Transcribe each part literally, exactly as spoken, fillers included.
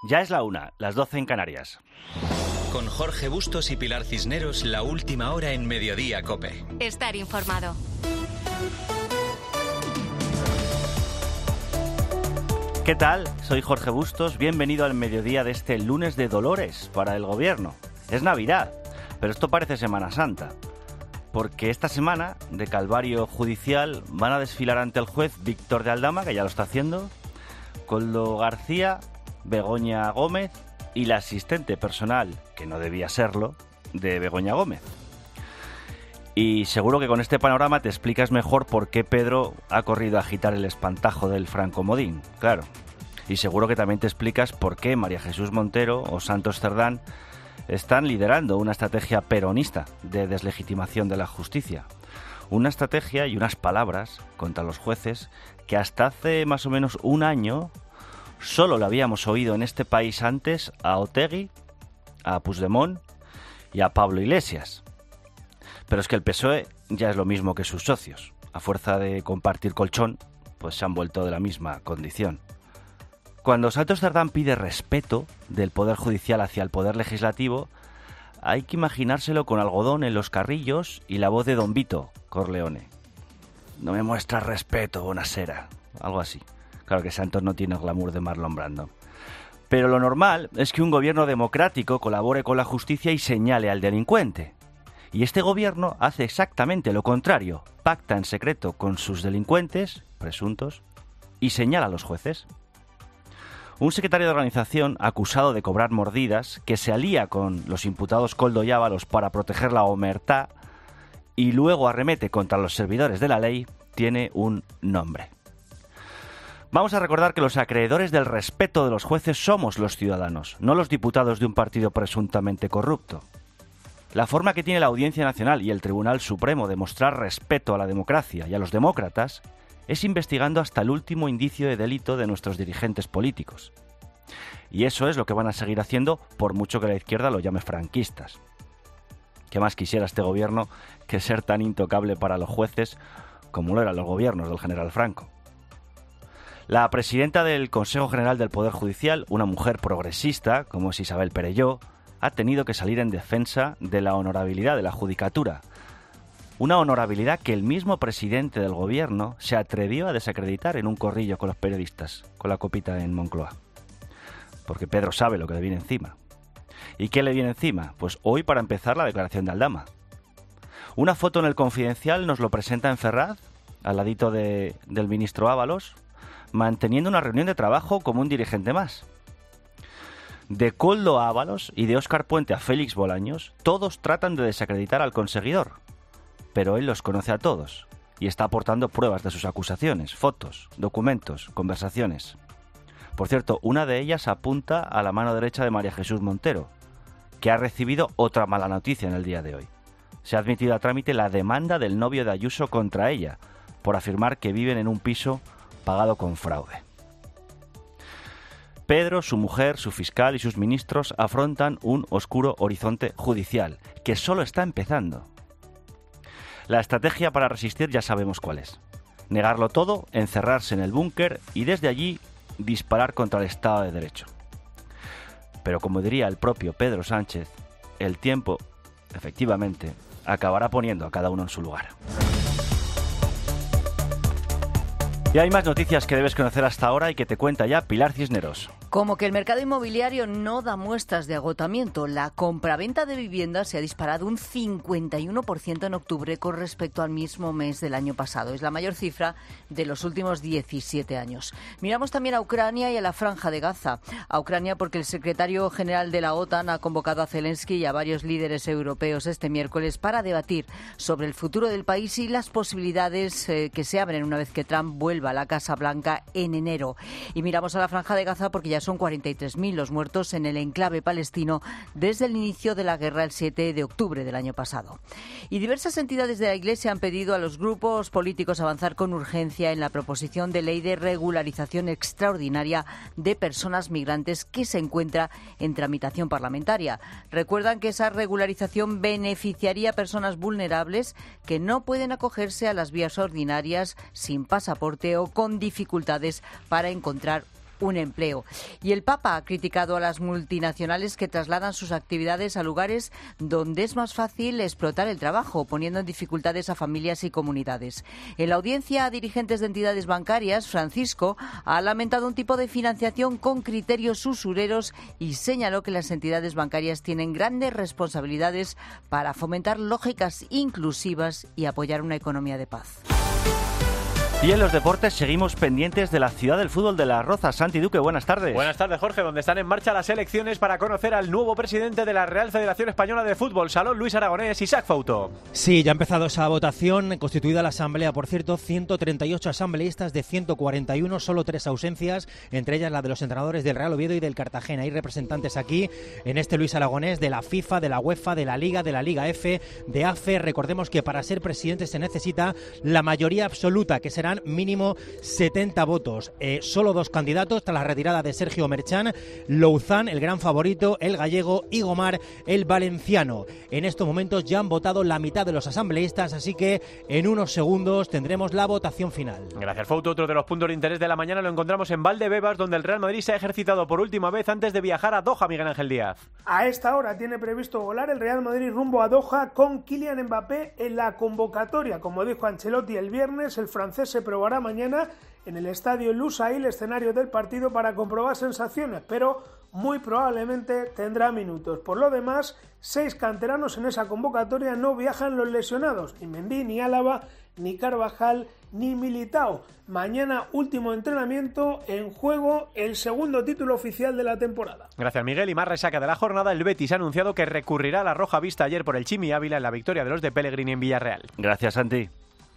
Ya es la una, las doce en Canarias. Con Jorge Bustos y Pilar Cisneros, la última hora en Mediodía COPE. Estar informado. ¿Qué tal? Soy Jorge Bustos, bienvenido al mediodía de este lunes de Dolores para el Gobierno. Es Navidad, pero esto parece Semana Santa, porque esta semana de calvario judicial van a desfilar ante el juez Víctor de Aldama, que ya lo está haciendo, Koldo García, Begoña Gómez y la asistente personal, que no debía serlo, de Begoña Gómez. Y seguro que con este panorama te explicas mejor por qué Pedro ha corrido a agitar el espantajo del francomodín, claro. Y seguro que también te explicas por qué María Jesús Montero o Santos Cerdán están liderando una estrategia peronista de deslegitimación de la justicia. Una estrategia y unas palabras contra los jueces que hasta hace más o menos un año solo lo habíamos oído en este país antes a Otegi, a Puigdemont y a Pablo Iglesias. Pero es que el P S O E ya es lo mismo que sus socios. A fuerza de compartir colchón, pues se han vuelto de la misma condición. Cuando Santos Cerdán pide respeto del Poder Judicial hacia el Poder Legislativo, hay que imaginárselo con algodón en los carrillos y la voz de Don Vito Corleone. No me muestras respeto, bonasera. Algo así. Claro que Santos no tiene el glamour de Marlon Brando. Pero lo normal es que un gobierno democrático colabore con la justicia y señale al delincuente. Y este gobierno hace exactamente lo contrario. Pacta en secreto con sus delincuentes, presuntos, y señala a los jueces. Un secretario de organización acusado de cobrar mordidas, que se alía con los imputados Koldo y Ábalos para proteger la omertá y luego arremete contra los servidores de la ley, tiene un nombre. Vamos a recordar que los acreedores del respeto de los jueces somos los ciudadanos, no los diputados de un partido presuntamente corrupto. La forma que tiene la Audiencia Nacional y el Tribunal Supremo de mostrar respeto a la democracia y a los demócratas es investigando hasta el último indicio de delito de nuestros dirigentes políticos. Y eso es lo que van a seguir haciendo por mucho que la izquierda lo llame franquistas. ¿Qué más quisiera este gobierno que ser tan intocable para los jueces como lo eran los gobiernos del general Franco? La presidenta del Consejo General del Poder Judicial, una mujer progresista como es Isabel Perelló, ha tenido que salir en defensa de la honorabilidad de la judicatura. Una honorabilidad que el mismo presidente del gobierno se atrevió a desacreditar en un corrillo con los periodistas, con la copita en Moncloa. Porque Pedro sabe lo que le viene encima. ¿Y qué le viene encima? Pues hoy, para empezar, la declaración de Aldama. Una foto en el Confidencial nos lo presenta en Ferraz, al ladito de, del ministro Ábalos, manteniendo una reunión de trabajo como un dirigente más. De Koldo a Ábalos y de Óscar Puente a Félix Bolaños, todos tratan de desacreditar al conseguidor. Pero él los conoce a todos y está aportando pruebas de sus acusaciones, fotos, documentos, conversaciones. Por cierto, una de ellas apunta a la mano derecha de María Jesús Montero, que ha recibido otra mala noticia en el día de hoy. Se ha admitido a trámite la demanda del novio de Ayuso contra ella, por afirmar que viven en un piso pagado con fraude. Pedro, su mujer, su fiscal y sus ministros afrontan un oscuro horizonte judicial, que solo está empezando. La estrategia para resistir ya sabemos cuál es. Negarlo todo, encerrarse en el búnker y desde allí disparar contra el Estado de Derecho. Pero como diría el propio Pedro Sánchez, el tiempo, efectivamente, acabará poniendo a cada uno en su lugar. Y hay más noticias que debes conocer hasta ahora y que te cuenta ya Pilar Cisneros. Como que el mercado inmobiliario no da muestras de agotamiento, la compraventa de viviendas se ha disparado un cincuenta y uno por ciento en octubre con respecto al mismo mes del año pasado. Es la mayor cifra de los últimos diecisiete años. Miramos también a Ucrania y a la Franja de Gaza. A Ucrania porque el secretario general de la OTAN ha convocado a Zelensky y a varios líderes europeos este miércoles para debatir sobre el futuro del país y las posibilidades eh, que se abren una vez que Trump vuelva a la Casa Blanca en enero. Y miramos a la Franja de Gaza porque ya son cuarenta y tres mil los muertos en el enclave palestino desde el inicio de la guerra el siete de octubre del año pasado. Y diversas entidades de la Iglesia han pedido a los grupos políticos avanzar con urgencia en la proposición de ley de regularización extraordinaria de personas migrantes que se encuentra en tramitación parlamentaria. Recuerdan que esa regularización beneficiaría a personas vulnerables que no pueden acogerse a las vías ordinarias sin pasaporte o con dificultades para encontrar un empleo. Y el Papa ha criticado a las multinacionales que trasladan sus actividades a lugares donde es más fácil explotar el trabajo, poniendo en dificultades a familias y comunidades. En la audiencia a dirigentes de entidades bancarias, Francisco ha lamentado un tipo de financiación con criterios usureros y señaló que las entidades bancarias tienen grandes responsabilidades para fomentar lógicas inclusivas y apoyar una economía de paz. Y en los deportes seguimos pendientes de la ciudad del fútbol de Las Rozas. Santi Duque, buenas tardes. Buenas tardes, Jorge, donde están en marcha las elecciones para conocer al nuevo presidente de la Real Federación Española de Fútbol, Salón Luis Aragonés. Isaac Fauto. Sí, ya ha empezado esa votación, constituida la asamblea, por cierto, ciento treinta y ocho asambleístas de ciento cuarenta y uno, solo tres ausencias, entre ellas la de los entrenadores del Real Oviedo y del Cartagena. Hay representantes aquí en este Luis Aragonés de la FIFA, de la UEFA, de la Liga, de la Liga F, de A F E. Recordemos que para ser presidente se necesita la mayoría absoluta, que serán mínimo setenta votos. Eh, solo dos candidatos tras la retirada de Sergio Merchán: Louzán, el gran favorito, el gallego, y Gomar, el valenciano. En estos momentos ya han votado la mitad de los asambleístas, así que en unos segundos tendremos la votación final. Gracias, Fauto. Otro de los puntos de interés de la mañana lo encontramos en Valdebebas, donde el Real Madrid se ha ejercitado por última vez antes de viajar a Doha. Miguel Ángel Díaz. A esta hora tiene previsto volar el Real Madrid rumbo a Doha con Kylian Mbappé en la convocatoria. Como dijo Ancelotti el viernes, el francés se probará mañana en el estadio Lusail, escenario del partido, para comprobar sensaciones, pero muy probablemente tendrá minutos. Por lo demás, seis canteranos en esa convocatoria. No viajan los lesionados, ni Mendy, ni Álava, ni Carvajal, ni Militao. Mañana último entrenamiento, en juego el segundo título oficial de la temporada. Gracias, Miguel. Y más resaca de la jornada, el Betis ha anunciado que recurrirá a la roja vista ayer por el Chimi Ávila en la victoria de los de Pellegrini en Villarreal. Gracias, Santi.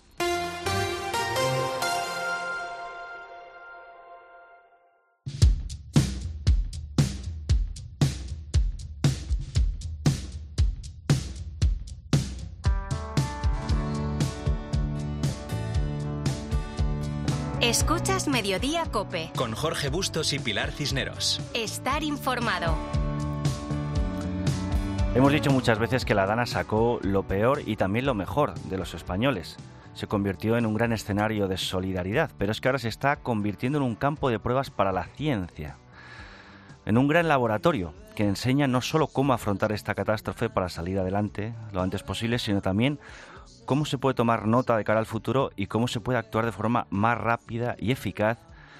Escuchas Mediodía COPE. Con Jorge Bustos y Pilar Cisneros. Estar informado. Hemos dicho muchas veces que la Dana sacó lo peor y también lo mejor de los españoles. Se convirtió en un gran escenario de solidaridad, pero es que ahora se está convirtiendo en un campo de pruebas para la ciencia. En un gran laboratorio que enseña no solo cómo afrontar esta catástrofe para salir adelante lo antes posible, sino también cómo se puede tomar nota de cara al futuro y cómo se puede actuar de forma más rápida y eficaz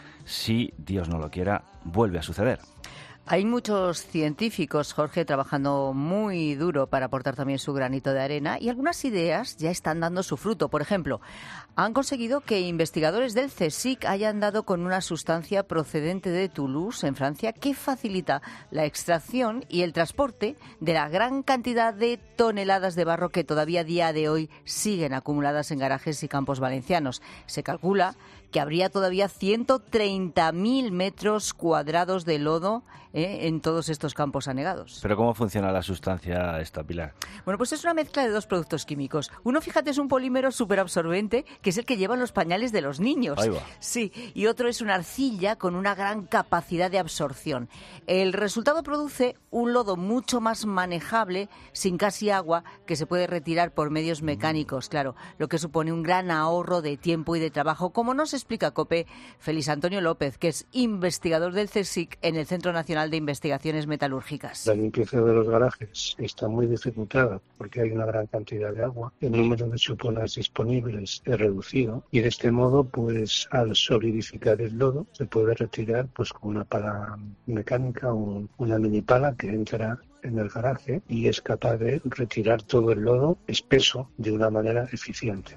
si, Dios no lo quiera, vuelve a suceder. Hay muchos científicos, Jorge, trabajando muy duro para aportar también su granito de arena, y algunas ideas ya están dando su fruto. Por ejemplo, han conseguido que investigadores del CSIC hayan dado con una sustancia procedente de Toulouse, en Francia, que facilita la extracción y el transporte de la gran cantidad de toneladas de barro que todavía a día de hoy siguen acumuladas en garajes y campos valencianos. Se calcula que habría todavía ciento treinta mil metros cuadrados de lodo ¿eh? en todos estos campos anegados. ¿Pero cómo funciona la sustancia esta, Pilar? Bueno, pues es una mezcla de dos productos químicos. Uno, fíjate, es un polímero superabsorbente, que es el que llevan los pañales de los niños. Ahí va. Sí, y otro es una arcilla con una gran capacidad de absorción. El resultado produce un lodo mucho más manejable, sin casi agua, que se puede retirar por medios mecánicos, claro, lo que supone un gran ahorro de tiempo y de trabajo, como nos explica COPE Félix Antonio López, que es investigador del CSIC en el Centro Nacional de Investigaciones Metalúrgicas. La limpieza de los garajes está muy dificultada porque hay una gran cantidad de agua. El número de chuponas disponibles es reducido y de este modo, pues al solidificar el lodo, se puede retirar pues con una pala mecánica o una mini pala que entra en el garaje y es capaz de retirar todo el lodo espeso de una manera eficiente.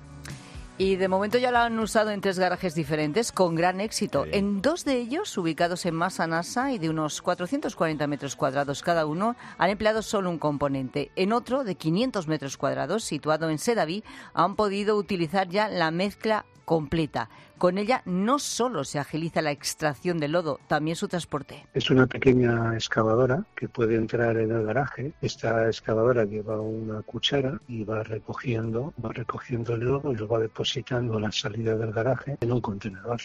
Y de momento ya lo han usado en tres garajes diferentes con gran éxito. En dos de ellos, ubicados en Massanassa y de unos cuatrocientos cuarenta metros cuadrados cada uno, han empleado solo un componente. En otro, de quinientos metros cuadrados, situado en Sedaví, han podido utilizar ya la mezcla completa. Con ella no solo se agiliza la extracción del lodo, también su transporte. Es una pequeña excavadora que puede entrar en el garaje. Esta excavadora lleva una cuchara y va recogiendo, va recogiendo el lodo y lo va depositando a la salida del garaje en un contenedor.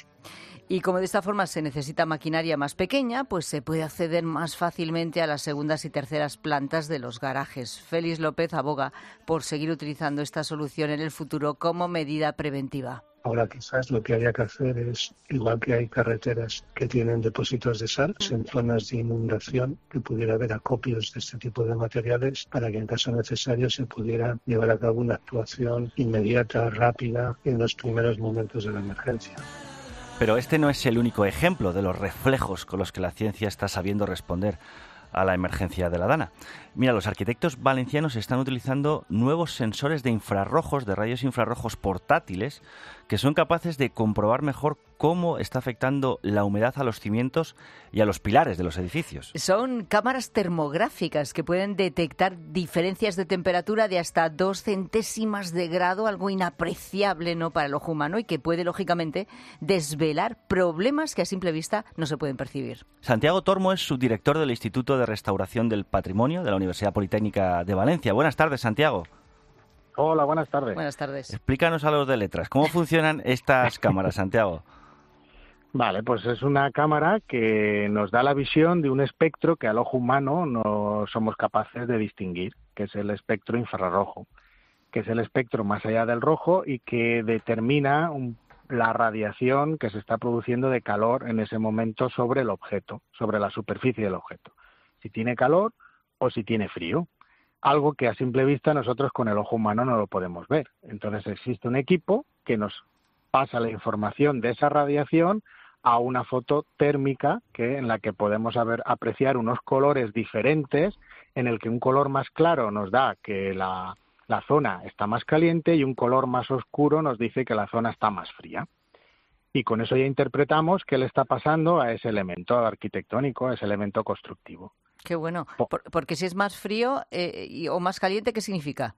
Y como de esta forma se necesita maquinaria más pequeña, pues se puede acceder más fácilmente a las segundas y terceras plantas de los garajes. Félix López aboga por seguir utilizando esta solución en el futuro como medida preventiva. Ahora quizás lo que haya que hacer es, igual que hay carreteras que tienen depósitos de sal, en zonas de inundación, que pudiera haber acopios de este tipo de materiales para que en caso necesario se pudiera llevar a cabo una actuación inmediata, rápida, en los primeros momentos de la emergencia. Pero este no es el único ejemplo de los reflejos con los que la ciencia está sabiendo responder a la emergencia de la Dana. Mira, los arquitectos valencianos están utilizando nuevos sensores de infrarrojos, de rayos infrarrojos portátiles, que son capaces de comprobar mejor cómo está afectando la humedad a los cimientos y a los pilares de los edificios. Son cámaras termográficas que pueden detectar diferencias de temperatura de hasta dos centésimas de grado, algo inapreciable, ¿no?, para el ojo humano, y que puede, lógicamente, desvelar problemas que a simple vista no se pueden percibir. Santiago Tormo es subdirector del Instituto de Restauración del Patrimonio de la Universidad Politécnica de Valencia. Buenas tardes, Santiago. Hola, buenas tardes. Buenas tardes. Explícanos a los de letras, ¿cómo funcionan estas cámaras, Santiago? Vale, pues es una cámara que nos da la visión de un espectro que al ojo humano no somos capaces de distinguir, que es el espectro infrarrojo, que es el espectro más allá del rojo y que determina un, la radiación que se está produciendo de calor en ese momento sobre el objeto, sobre la superficie del objeto. Si tiene calor o si tiene frío. Algo que a simple vista nosotros con el ojo humano no lo podemos ver. Entonces existe un equipo que nos pasa la información de esa radiación a una foto térmica que en la que podemos haber, apreciar unos colores diferentes, en el que un color más claro nos da que la, la zona está más caliente y un color más oscuro nos dice que la zona está más fría. Y con eso ya interpretamos qué le está pasando a ese elemento arquitectónico, a ese elemento constructivo. Qué bueno, Por, porque si es más frío eh, y, o más caliente, ¿qué significa?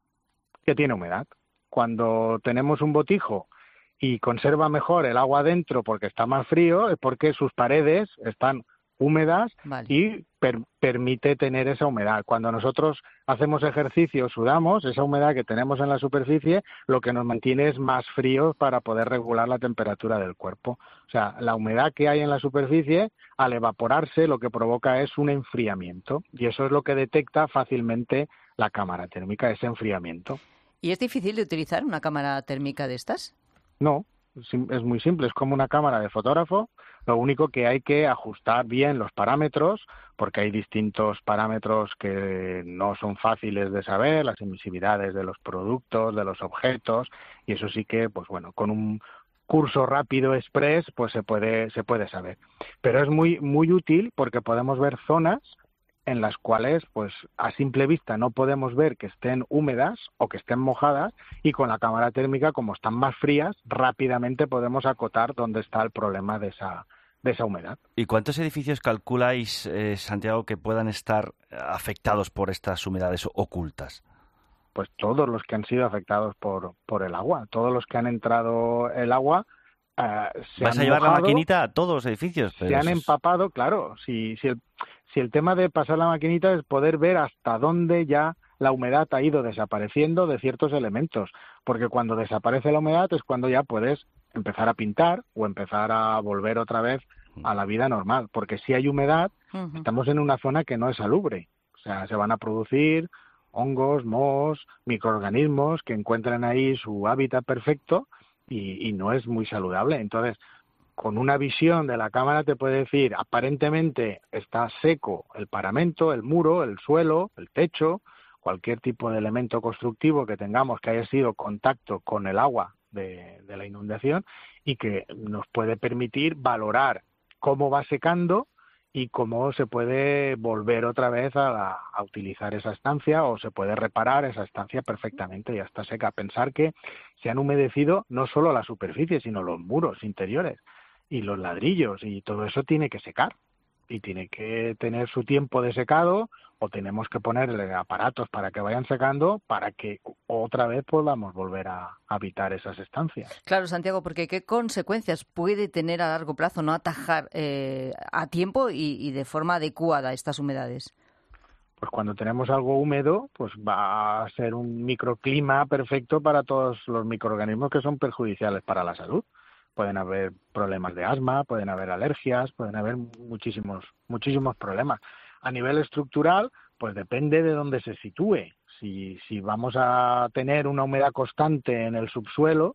Que tiene humedad. Cuando tenemos un botijo y conserva mejor el agua dentro porque está más frío, es porque sus paredes están húmedas, vale, y per, permite tener esa humedad. Cuando nosotros hacemos ejercicio, sudamos, esa humedad que tenemos en la superficie, lo que nos mantiene es más frío para poder regular la temperatura del cuerpo. O sea, la humedad que hay en la superficie, al evaporarse, lo que provoca es un enfriamiento, y eso es lo que detecta fácilmente la cámara térmica, ese enfriamiento. ¿Y es difícil de utilizar una cámara térmica de estas? No, es muy simple, es como una cámara de fotógrafo, lo único que hay que ajustar bien los parámetros, porque hay distintos parámetros que no son fáciles de saber, las emisividades de los productos, de los objetos, y eso sí que, pues bueno, con un curso rápido express, pues se puede, se puede saber. Pero es muy, muy útil porque podemos ver zonas en las cuales, pues a simple vista no podemos ver que estén húmedas o que estén mojadas, y con la cámara térmica, como están más frías, rápidamente podemos acotar dónde está el problema de esa, de esa humedad. ¿Y cuántos edificios calculáis, eh, Santiago, que puedan estar afectados por estas humedades ocultas? Pues todos los que han sido afectados por, por el agua, todos los que han entrado el agua. Uh, se ¿Vas han a llevar mojado, la maquinita a todos los edificios? Se han empapado, claro. Si, si, el, si el tema de pasar la maquinita es poder ver hasta dónde ya la humedad ha ido desapareciendo de ciertos elementos, porque cuando desaparece la humedad es cuando ya puedes empezar a pintar o empezar a volver otra vez a la vida normal, porque si hay humedad, uh-huh, estamos en una zona que no es salubre, o sea, se van a producir hongos, mohos, microorganismos que encuentran ahí su hábitat perfecto, Y, y no es muy saludable. Entonces, con una visión de la cámara te puede decir, aparentemente está seco el paramento, el muro, el suelo, el techo, cualquier tipo de elemento constructivo que tengamos que haya sido contacto con el agua de, de la inundación, y que nos puede permitir valorar cómo va secando y cómo se puede volver otra vez a, la, a utilizar esa estancia, o se puede reparar esa estancia perfectamente, ya está seca. Pensar que se han humedecido no solo la superficie, sino los muros interiores y los ladrillos, y todo eso tiene que secar y tiene que tener su tiempo de secado, o tenemos que ponerle aparatos para que vayan secando para que otra vez podamos volver a habitar esas estancias. Claro, Santiago, porque ¿qué consecuencias puede tener a largo plazo no atajar eh, a tiempo y, y de forma adecuada estas humedades? Pues cuando tenemos algo húmedo, pues va a ser un microclima perfecto para todos los microorganismos que son perjudiciales para la salud. Pueden haber problemas de asma, pueden haber alergias, pueden haber muchísimos, muchísimos problemas. A nivel estructural, pues depende de dónde se sitúe. Si, si vamos a tener una humedad constante en el subsuelo,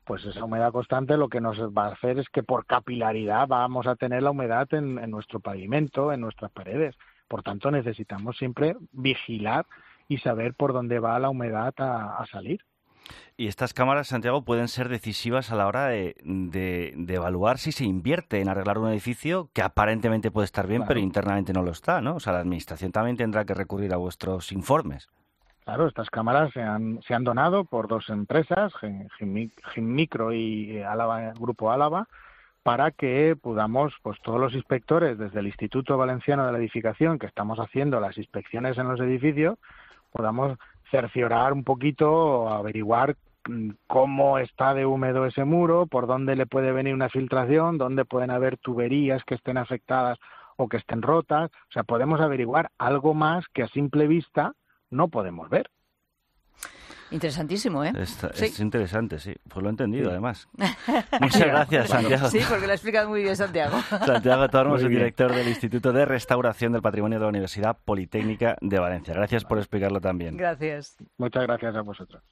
pues esa humedad constante lo que nos va a hacer es que por capilaridad vamos a tener la humedad en, en nuestro pavimento, en nuestras paredes. Por tanto, necesitamos siempre vigilar y saber por dónde va la humedad a, a salir. Y estas cámaras, Santiago, pueden ser decisivas a la hora de, de, de evaluar si se invierte en arreglar un edificio que aparentemente puede estar bien, claro, pero internamente no lo está, ¿no? O sea, la Administración también tendrá que recurrir a vuestros informes. Claro, estas cámaras se han, se han donado por dos empresas, Ginmicro y Álava, Grupo Álava, para que podamos, pues todos los inspectores desde el Instituto Valenciano de la Edificación, que estamos haciendo las inspecciones en los edificios, podamos cerciorar un poquito, averiguar cómo está de húmedo ese muro, por dónde le puede venir una filtración, dónde pueden haber tuberías que estén afectadas o que estén rotas. O sea, podemos averiguar algo más que a simple vista no podemos ver. Interesantísimo, ¿eh? Está, sí. Es interesante, sí. Pues lo he entendido, sí, además. Muchas gracias, Santiago. Sí, porque lo ha explicado muy bien Santiago. Santiago Tormos, el director del Instituto de Restauración del Patrimonio de la Universidad Politécnica de Valencia. Gracias por explicarlo también. Gracias. Muchas gracias a vosotros.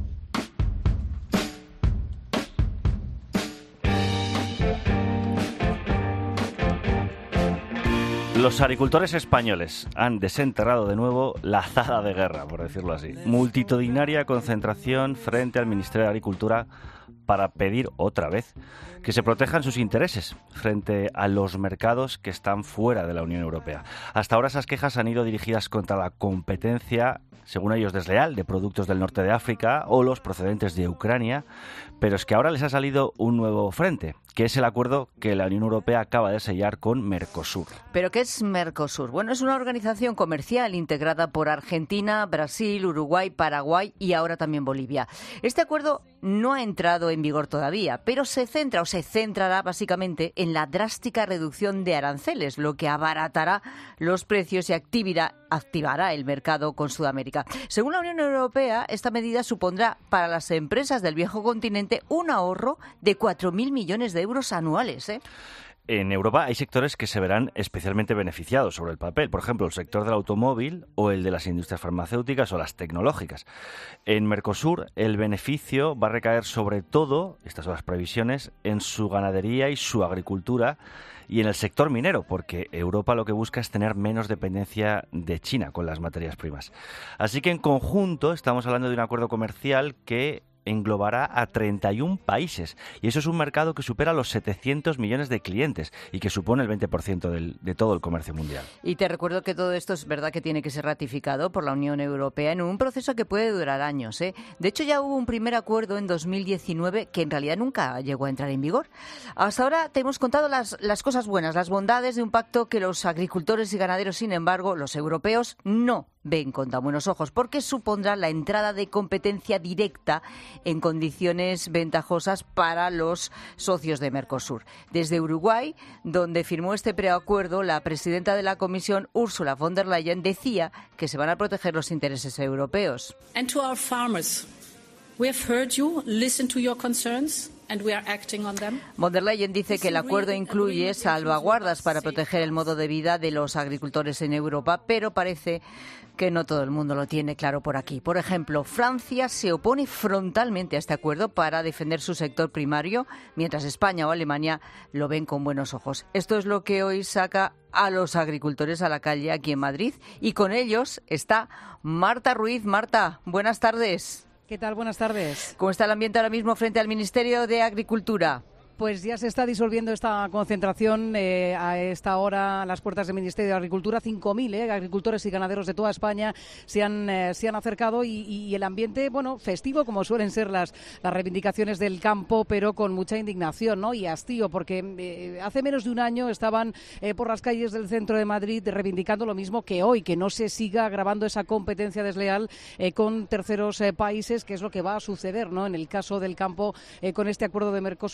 Los agricultores españoles han desenterrado de nuevo la azada de guerra, por decirlo así. Multitudinaria concentración frente al Ministerio de Agricultura para pedir otra vez que se protejan sus intereses frente a los mercados que están fuera de la Unión Europea. Hasta ahora esas quejas han ido dirigidas contra la competencia, según ellos desleal, de productos del norte de África o los procedentes de Ucrania, pero es que ahora les ha salido un nuevo frente, que es el acuerdo que la Unión Europea acaba de sellar con Mercosur. ¿Pero qué es Mercosur? Bueno, es una organización comercial integrada por Argentina, Brasil, Uruguay, Paraguay y ahora también Bolivia. Este acuerdo no ha entrado en vigor todavía, pero se centra o se centrará básicamente en la drástica reducción de aranceles, lo que abaratará los precios y activará, activará el mercado con Sudamérica. Según la Unión Europea, esta medida supondrá para las empresas del viejo continente un ahorro de cuatro mil millones de euros anuales, ¿eh? En Europa hay sectores que se verán especialmente beneficiados sobre el papel, por ejemplo, el sector del automóvil o el de las industrias farmacéuticas o las tecnológicas. En Mercosur el beneficio va a recaer sobre todo, estas son las previsiones, en su ganadería y su agricultura y en el sector minero, porque Europa lo que busca es tener menos dependencia de China con las materias primas. Así que en conjunto estamos hablando de un acuerdo comercial que englobará a treinta y un países y eso es un mercado que supera los setecientos millones de clientes y que supone el veinte por ciento del, de todo el comercio mundial. Y te recuerdo que todo esto es verdad que tiene que ser ratificado por la Unión Europea en un proceso que puede durar años, ¿eh? De hecho ya hubo un primer acuerdo en dos mil diecinueve que en realidad nunca llegó a entrar en vigor. Hasta ahora te hemos contado las, las cosas buenas, las bondades de un pacto que los agricultores y ganaderos, sin embargo, los europeos no ven con tan buenos ojos, porque supondrá la entrada de competencia directa en condiciones ventajosas para los socios de Mercosur. Desde Uruguay, donde firmó este preacuerdo, la presidenta de la Comisión, Ursula von der Leyen, decía que se van a proteger los intereses europeos. And to our farmers, we have heard you, listened to your concerns. And we are acting on them. Von der Leyen dice que el acuerdo incluye salvaguardas para proteger el modo de vida de los agricultores en Europa, pero parece que no todo el mundo lo tiene claro por aquí. Por ejemplo, Francia se opone frontalmente a este acuerdo para defender su sector primario, mientras España o Alemania lo ven con buenos ojos. Esto es lo que hoy saca a los agricultores a la calle aquí en Madrid y con ellos está Marta Ruiz. Marta, buenas tardes. ¿Qué tal? Buenas tardes. ¿Cómo está el ambiente ahora mismo frente al Ministerio de Agricultura? Pues ya se está disolviendo esta concentración eh, a esta hora a las puertas del Ministerio de Agricultura. cinco mil eh, agricultores y ganaderos de toda España se han, eh, se han acercado y, y el ambiente, bueno, festivo, como suelen ser las, las reivindicaciones del campo, pero con mucha indignación, ¿no? Y hastío, porque eh, hace menos de un año estaban eh, por las calles del centro de Madrid reivindicando lo mismo que hoy, que no se siga agravando esa competencia desleal eh, con terceros eh, países, que es lo que va a suceder, ¿no? En el caso del campo, eh, con este acuerdo de Mercosur, si finalmente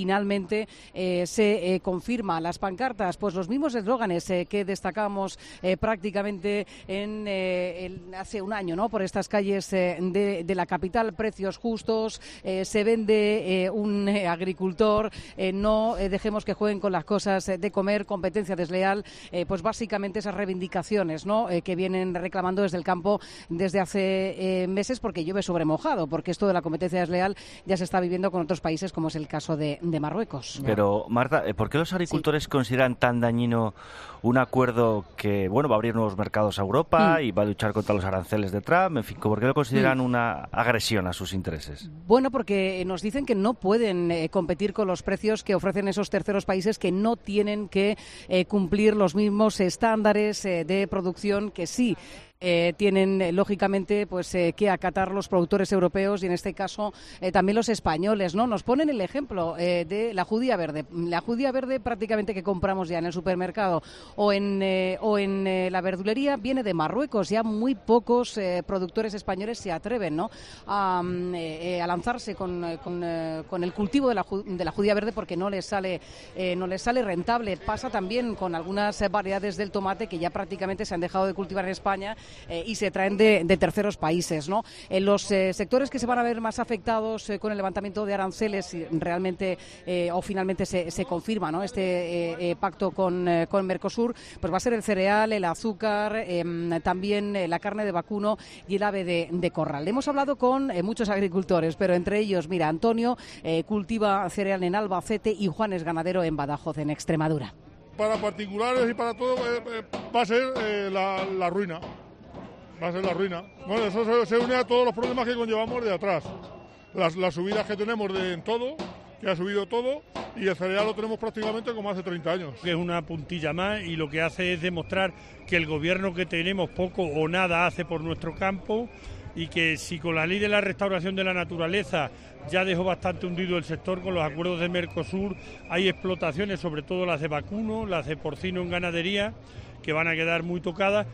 finalmente eh, se eh, confirma. Las pancartas, pues los mismos eslóganes eh, que destacamos eh, prácticamente en, eh, el, hace un año, ¿no? Por estas calles eh, de, de la capital, precios justos, eh, se vende eh, un eh, agricultor, eh, no eh, dejemos que jueguen con las cosas eh, de comer, competencia desleal, eh, pues básicamente esas reivindicaciones, ¿no? Eh, que vienen reclamando desde el campo desde hace eh, meses, porque llueve sobre mojado, porque esto de la competencia desleal ya se está viviendo con otros países, como es el caso de, de Marruecos. Pero, Marta, ¿por qué los agricultores sí. consideran tan dañino un acuerdo que, bueno, va a abrir nuevos mercados a Europa mm. y va a luchar contra los aranceles de Trump? En fin, ¿por qué lo consideran mm. una agresión a sus intereses? Bueno, porque nos dicen que no pueden eh, competir con los precios que ofrecen esos terceros países, que no tienen que eh, cumplir los mismos estándares eh, de producción que sí Eh, tienen eh, lógicamente pues eh, que acatar los productores europeos y en este caso eh, también los españoles, ¿no? Nos ponen el ejemplo eh, de la judía verde, la judía verde prácticamente que compramos ya en el supermercado o en eh, o en eh, la verdulería viene de Marruecos. Ya muy pocos eh, productores españoles se atreven, ¿no? a, eh, a lanzarse con, con, eh, con el cultivo de la, de la judía verde porque no les sale eh, no les sale rentable. Pasa también con algunas eh, variedades del tomate que ya prácticamente se han dejado de cultivar en España Eh, y se traen de, de terceros países, ¿no? En los eh, sectores que se van a ver más afectados eh, con el levantamiento de aranceles, si realmente eh, o finalmente se, se confirma, ¿no? este eh, eh, pacto con, eh, con Mercosur, pues va a ser el cereal, el azúcar, eh, también eh, la carne de vacuno y el ave de, de corral. Hemos hablado con eh, muchos agricultores, pero entre ellos, mira, Antonio eh, cultiva cereal en Albacete y Juan es ganadero en Badajoz, en Extremadura. Para particulares y para todo eh, eh, va a ser eh, la, la ruina. Va a ser la ruina. Bueno, eso se, se une a todos los problemas que conllevamos de atrás. Las, las subidas que tenemos de, en todo, que ha subido todo, y el cereal lo tenemos prácticamente como hace treinta años. Es una puntilla más y lo que hace es demostrar que el gobierno que tenemos poco o nada hace por nuestro campo y que si con la ley de la restauración de la naturaleza ya dejó bastante hundido el sector, con los acuerdos de Mercosur hay explotaciones, sobre todo las de vacuno, las de porcino en ganadería, que van a quedar muy tocadas.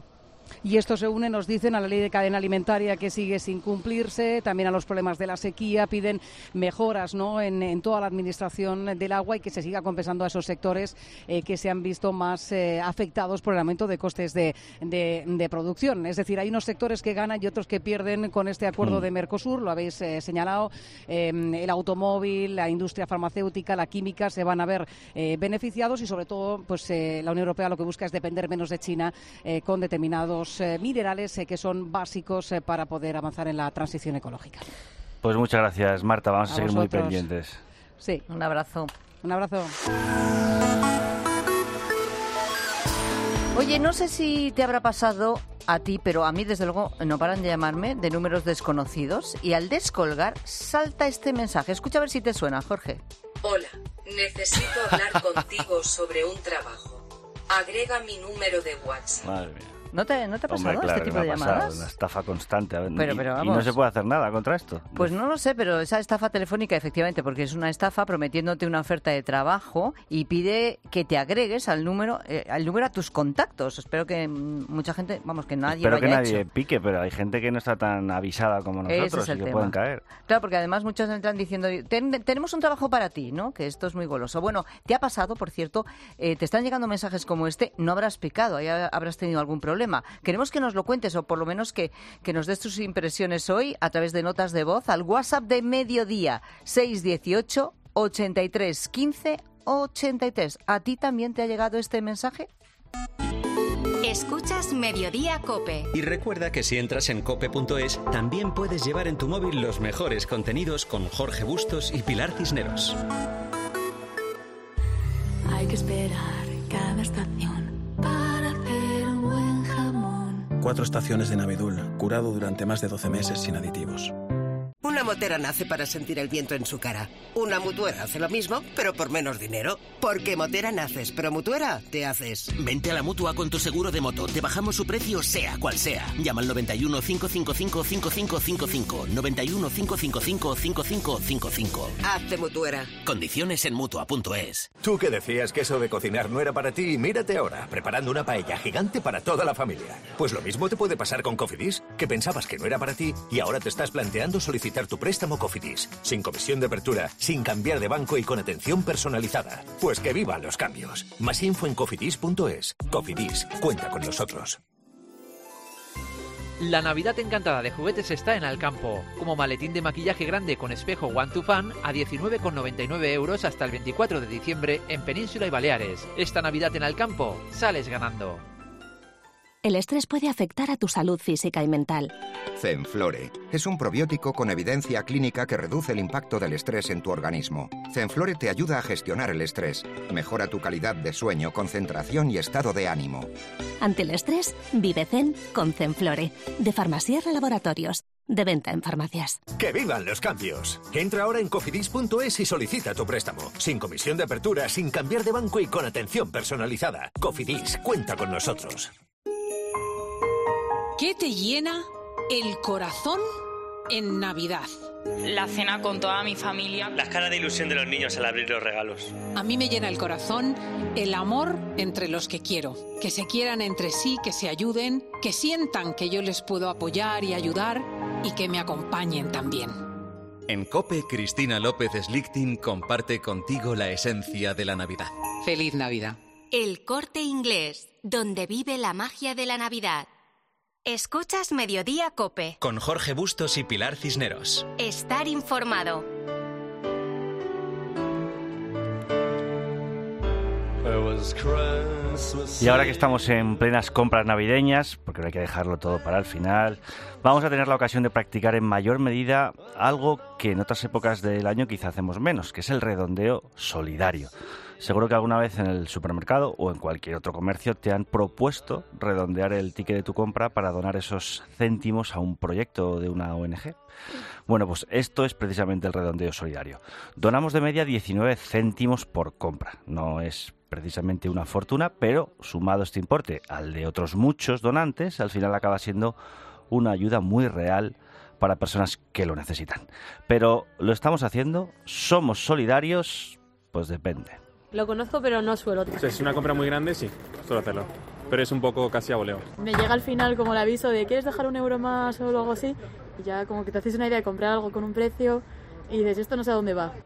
Y esto se une, nos dicen, a la ley de cadena alimentaria que sigue sin cumplirse, también a los problemas de la sequía, piden mejoras, ¿no? en, en toda la administración del agua y que se siga compensando a esos sectores eh, que se han visto más eh, afectados por el aumento de costes de, de, de producción. Es decir, hay unos sectores que ganan y otros que pierden con este acuerdo mm. de Mercosur, lo habéis eh, señalado, eh, el automóvil, la industria farmacéutica, la química se van a ver eh, beneficiados y sobre todo pues eh, la Unión Europea lo que busca es depender menos de China eh, con determinados Eh, minerales eh, que son básicos eh, para poder avanzar en la transición ecológica. Pues muchas gracias, Marta. Vamos a, a seguir vosotros. Muy pendientes. Sí, un abrazo. Un abrazo. Oye, no sé si te habrá pasado a ti, pero a mí desde luego no paran de llamarme de números desconocidos y al descolgar salta este mensaje. Escucha a ver si te suena, Jorge. Hola, necesito hablar contigo sobre un trabajo. Agrega mi número de WhatsApp. Madre mía. ¿No te, ¿No te ha pasado Hombre, claro, este tipo de llamadas? Pasado, una estafa constante. Pero, y, pero, y no se puede hacer nada contra esto. Pues no lo sé, pero esa estafa telefónica, efectivamente, porque es una estafa prometiéndote una oferta de trabajo y pide que te agregues al número eh, al número a tus contactos. Espero que mucha gente, vamos, que nadie Espero lo haya que nadie hecho. pique, pero hay gente que no está tan avisada como nosotros Ese es el y que tema. pueden caer. Claro, porque además muchos entran diciendo, Ten, tenemos un trabajo para ti, ¿no? Que esto es muy goloso. Bueno, te ha pasado, por cierto, eh, te están llegando mensajes como este, no habrás picado, ahí habrás tenido algún problema. Queremos que nos lo cuentes o por lo menos que, que nos des tus impresiones hoy a través de notas de voz al WhatsApp de Mediodía seis dieciocho ochenta y tres quince ochenta y tres. ¿A ti también te ha llegado este mensaje? Escuchas Mediodía COPE. Y recuerda que si entras en cope punto es, también puedes llevar en tu móvil los mejores contenidos con Jorge Bustos y Pilar Cisneros. Hay que esperar cada estación para hacer un buen jamón. Cuatro estaciones de Navidul, curado durante más de doce meses sin aditivos. Una motera nace para sentir el viento en su cara. Una mutuera hace lo mismo, pero por menos dinero. Porque motera naces, pero mutuera te haces. Vente a la Mutua con tu seguro de moto. Te bajamos su precio sea cual sea. Llama al noventa y uno, cinco cinco cinco, cinco cinco cinco cinco. noventa y uno, cinco cinco cinco, cinco cinco cinco cinco. Hazte mutuera. Condiciones en mutua punto es. Tú que decías que eso de cocinar no era para ti, mírate ahora, preparando una paella gigante para toda la familia. Pues lo mismo te puede pasar con Cofidis. que pensabas que no era para ti y ahora te estás planteando solicitar tu préstamo Cofidis. Sin comisión de apertura, sin cambiar de banco y con atención personalizada. Pues que vivan los cambios. Más info en cofidis punto es. Cofidis, cuenta con nosotros. La Navidad encantada de juguetes está en Alcampo. Como maletín de maquillaje grande con espejo One to Fan a diecinueve con noventa y nueve euros hasta el veinticuatro de diciembre en Península y Baleares. Esta Navidad en Alcampo sales ganando. El estrés puede afectar a tu salud física y mental. Zenflore es un probiótico con evidencia clínica que reduce el impacto del estrés en tu organismo. Zenflore te ayuda a gestionar el estrés, mejora tu calidad de sueño, concentración y estado de ánimo. Ante el estrés, vive Zen con Zenflore, de Farmasierra Laboratorios, de venta en farmacias. ¡Que vivan los cambios! Entra ahora en cofidis punto es y solicita tu préstamo. Sin comisión de apertura, sin cambiar de banco y con atención personalizada. Cofidis, cuenta con nosotros. ¿Qué te llena el corazón en Navidad? La cena con toda mi familia. Las caras de ilusión de los niños al abrir los regalos. A mí me llena el corazón el amor entre los que quiero. Que se quieran entre sí, que se ayuden, que sientan que yo les puedo apoyar y ayudar y que me acompañen también. En COPE, Cristina López Slichting comparte contigo la esencia de la Navidad. ¡Feliz Navidad! El Corte Inglés, donde vive la magia de la Navidad. Escuchas Mediodía COPE. Con Jorge Bustos y Pilar Cisneros. Estar informado. Y ahora que estamos en plenas compras navideñas, porque no hay que dejarlo todo para el final, vamos a tener la ocasión de practicar en mayor medida algo que en otras épocas del año quizá hacemos menos, que es el redondeo solidario. Seguro que alguna vez en el supermercado o en cualquier otro comercio te han propuesto redondear el ticket de tu compra para donar esos céntimos a un proyecto de una O N Ge. Bueno, pues esto es precisamente el redondeo solidario. Donamos de media diecinueve céntimos por compra. No es precisamente una fortuna, pero sumado este importe al de otros muchos donantes, al final acaba siendo una ayuda muy real para personas que lo necesitan. Pero ¿lo estamos haciendo? ¿Somos solidarios? Pues depende. Lo conozco, pero no suelo. O sea, si es una compra muy grande, sí, suelo hacerlo. Pero es un poco casi a voleo. Me llega al final como el aviso de ¿quieres dejar un euro más o algo así? Y ya como que te haces una idea de comprar algo con un precio y dices, esto no sé a dónde va.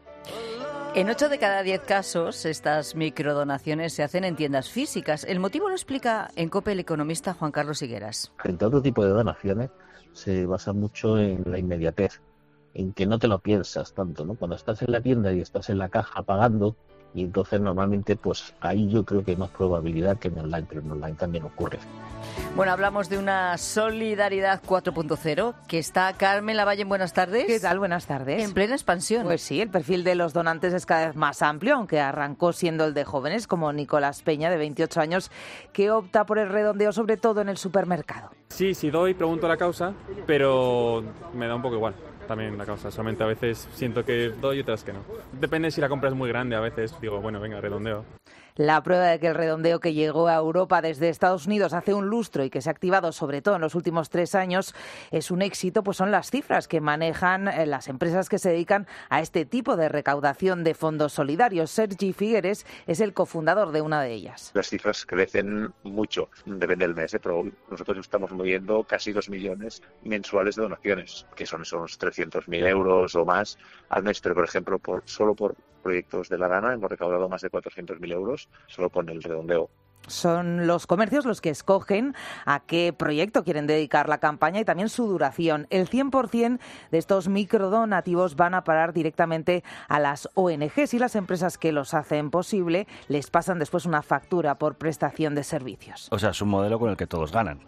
En ocho de cada diez casos, estas microdonaciones se hacen en tiendas físicas. El motivo lo explica en COPE el economista Juan Carlos Higueras. Frente a otro tipo de donaciones, se basa mucho en la inmediatez, en que no te lo piensas tanto, ¿no? Cuando estás en la tienda y estás en la caja pagando, y entonces normalmente pues ahí yo creo que hay más probabilidad que en online, pero en online también ocurre. Bueno, hablamos de una solidaridad cuatro punto cero, que está Carmen Lavalle. Buenas tardes. ¿Qué tal? Buenas tardes. En plena expansión. Pues sí, el perfil de los donantes es cada vez más amplio, aunque arrancó siendo el de jóvenes, como Nicolás Peña, de veintiocho años, que opta por el redondeo sobre todo en el supermercado. Sí, sí doy, pregunto la causa, pero me da un poco igual también la causa. Solamente a veces siento que doy y otras que no. Depende si la compra es muy grande, a veces digo, bueno, venga, redondeo. La prueba de que el redondeo que llegó a Europa desde Estados Unidos hace un lustro y que se ha activado sobre todo en los últimos tres años es un éxito, pues son las cifras que manejan las empresas que se dedican a este tipo de recaudación de fondos solidarios. Sergi Figueres es el cofundador de una de ellas. Las cifras crecen mucho, depende del mes, ¿eh? Pero nosotros estamos moviendo casi dos millones mensuales de donaciones, que son esos trescientos mil euros o más al mes, pero por ejemplo, por, solo por proyectos de la Dana hemos recaudado más de cuatrocientos mil euros solo con el redondeo. Son los comercios los que escogen a qué proyecto quieren dedicar la campaña y también su duración. El cien por ciento de estos microdonativos van a parar directamente a las O N Ges y las empresas que los hacen posible les pasan después una factura por prestación de servicios. O sea, es un modelo con el que todos ganan.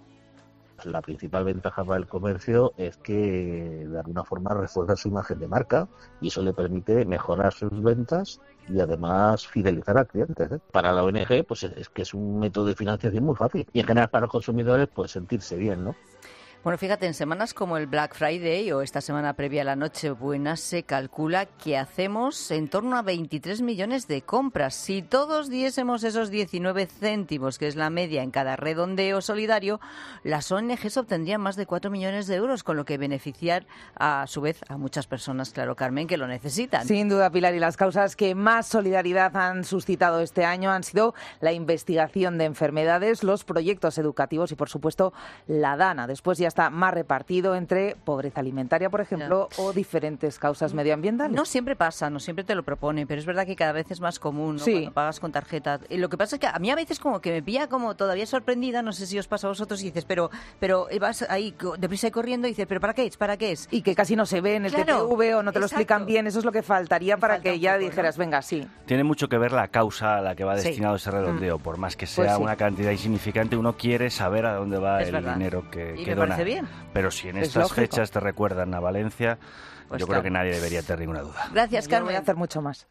La principal ventaja para el comercio es que de alguna forma refuerza su imagen de marca y eso le permite mejorar sus ventas y además fidelizar a clientes, ¿eh? Para la O N Ge pues es que es un método de financiación muy fácil y en general para los consumidores pues sentirse bien, ¿no? Bueno, fíjate, en semanas como el Black Friday o esta semana previa a la Nochebuena se calcula que hacemos en torno a veintitrés millones de compras. Si todos diésemos esos diecinueve céntimos, que es la media en cada redondeo solidario, las O N Ges obtendrían más de cuatro millones de euros, con lo que beneficiar a su vez a muchas personas, claro, Carmen, que lo necesitan. Sin duda, Pilar, y las causas que más solidaridad han suscitado este año han sido la investigación de enfermedades, los proyectos educativos y, por supuesto, la Dana. Después ya está más repartido entre pobreza alimentaria, por ejemplo, ya. o diferentes causas medioambientales. No siempre pasa, no siempre te lo propone, pero es verdad que cada vez es más común, ¿no? Sí. Cuando pagas con tarjeta. Y lo que pasa es que a mí a veces como que me pilla como todavía sorprendida, no sé si os pasa a vosotros, y dices, pero pero vas ahí deprisa y corriendo y dices, ¿pero para qué es? ¿Para qué es? Y que casi no se ve en el claro, T P V o no te lo exacto. explican bien, eso es lo que faltaría para falta que ya poco, dijeras, ¿no? venga, sí. Tiene mucho que ver la causa a la que va Sí. destinado ese redondeo, por más que sea Pues sí. una cantidad insignificante, uno quiere saber a dónde va Es el verdad. dinero que, Y que me dona. parece bien. Pero si en Es estas lógico. fechas te recuerdan a Valencia, Pues yo claro. creo que nadie debería tener ninguna duda. Gracias, Yo Carmen. voy a hacer mucho más.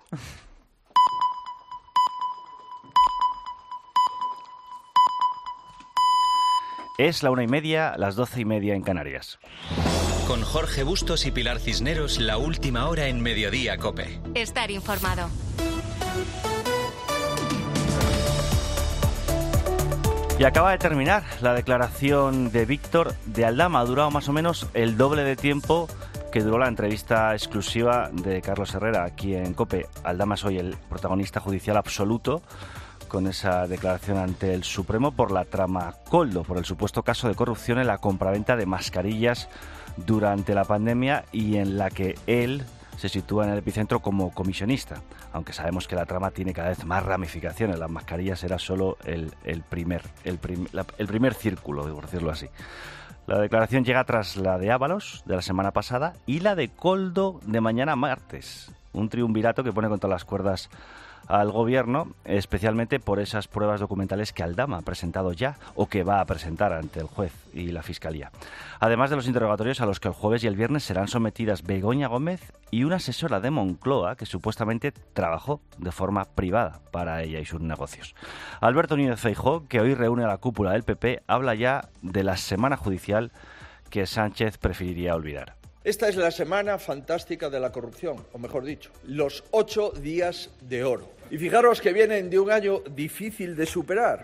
Es la una y media, las doce y media en Canarias. Con Jorge Bustos y Pilar Cisneros, la última hora en Mediodía COPE. Estar informado. Y acaba de terminar la declaración de Víctor de Aldama. Ha durado más o menos el doble de tiempo que duró la entrevista exclusiva de Carlos Herrera aquí en COPE. Aldama es hoy el protagonista judicial absoluto con esa declaración ante el Supremo por la trama Koldo, por el supuesto caso de corrupción en la compraventa de mascarillas durante la pandemia y en la que él se sitúa en el epicentro como comisionista, aunque sabemos que la trama tiene cada vez más ramificaciones. Las mascarillas era solo el, el, primer, el, prim, la, el primer círculo, por decirlo así. La declaración llega tras la de Ábalos de la semana pasada y la de Koldo de mañana martes. Un triunvirato que pone contra las cuerdas al gobierno, especialmente por esas pruebas documentales que Aldama ha presentado ya o que va a presentar ante el juez y la fiscalía. Además de los interrogatorios a los que el jueves y el viernes serán sometidas Begoña Gómez y una asesora de Moncloa que supuestamente trabajó de forma privada para ella y sus negocios. Alberto Núñez Feijóo, que hoy reúne a la cúpula del P P, habla ya de la semana judicial que Sánchez preferiría olvidar. Esta es la semana fantástica de la corrupción, o mejor dicho, los ocho días de oro. Y fijaros que vienen de un año difícil de superar.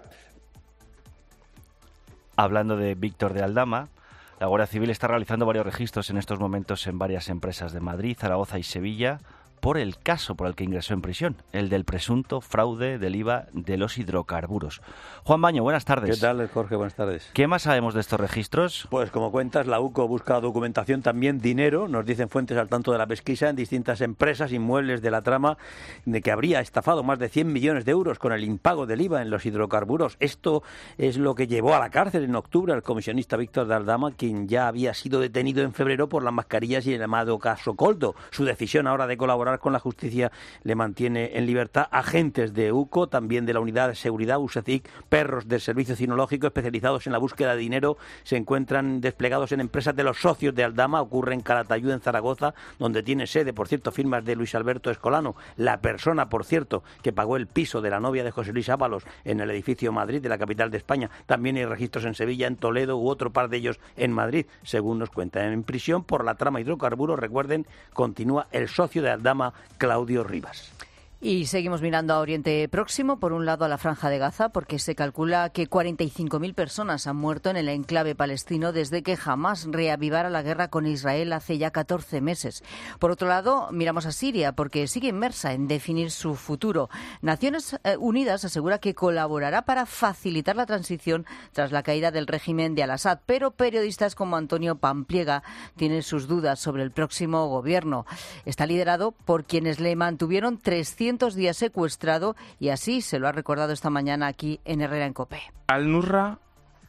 Hablando de Víctor de Aldama, la Guardia Civil está realizando varios registros en estos momentos en varias empresas de Madrid, Zaragoza y Sevilla por el caso por el que ingresó en prisión, el del presunto fraude del I V A de los hidrocarburos. Juan Baño, buenas tardes. ¿Qué tal, Jorge? Buenas tardes. ¿Qué más sabemos de estos registros? Pues como cuentas, la U C O busca documentación, también dinero, nos dicen fuentes al tanto de la pesquisa, en distintas empresas inmuebles de la trama de que habría estafado más de cien millones de euros con el impago del I V A en los hidrocarburos. Esto es lo que llevó a la cárcel en octubre al comisionista Víctor de Aldama, quien ya había sido detenido en febrero por las mascarillas y el llamado caso Koldo. Su decisión ahora de colaborar con la justicia le mantiene en libertad. Agentes de U C O, también de la Unidad de Seguridad U S E C I C, perros del Servicio Cinológico especializados en la búsqueda de dinero, se encuentran desplegados en empresas de los socios de Aldama. Ocurre en Calatayud, en Zaragoza, donde tiene sede, por cierto, firmas de Luis Alberto Escolano, la persona, por cierto, que pagó el piso de la novia de José Luis Ábalos en el edificio Madrid de la capital de España. También hay registros en Sevilla, en Toledo u otro par de ellos en Madrid, según nos cuentan. En prisión por la trama hidrocarburos, recuerden, continúa el socio de Aldama, Claudio Rivas. Y seguimos mirando a Oriente Próximo, por un lado a la Franja de Gaza, porque se calcula que cuarenta y cinco mil personas han muerto en el enclave palestino desde que Hamás reavivara la guerra con Israel hace ya catorce meses. Por otro lado, miramos a Siria, porque sigue inmersa en definir su futuro. Naciones Unidas asegura que colaborará para facilitar la transición tras la caída del régimen de Al-Assad, pero periodistas como Antonio Pampliega tienen sus dudas sobre el próximo gobierno. Está liderado por quienes le mantuvieron trescientos días secuestrado, y así se lo ha recordado esta mañana aquí en Herrera en COPE. Al-Nusra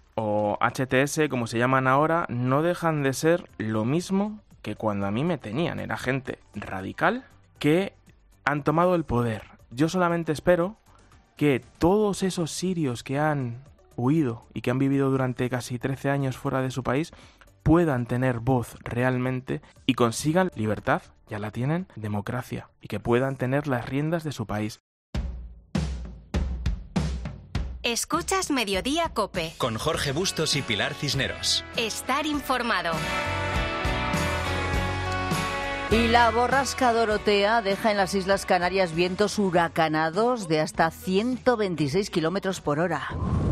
o H T S, como se llaman ahora, no dejan de ser lo mismo que cuando a mí me tenían. Era gente radical que han tomado el poder. Yo solamente espero que todos esos sirios que han huido y que han vivido durante casi trece años fuera de su país puedan tener voz realmente y consigan libertad, ya la tienen, democracia, y que puedan tener las riendas de su país. Escuchas Mediodía COPE. Con Jorge Bustos y Pilar Cisneros. Estar informado. Y la borrasca Dorotea deja en las Islas Canarias vientos huracanados de hasta ciento veintiséis kilómetros por hora.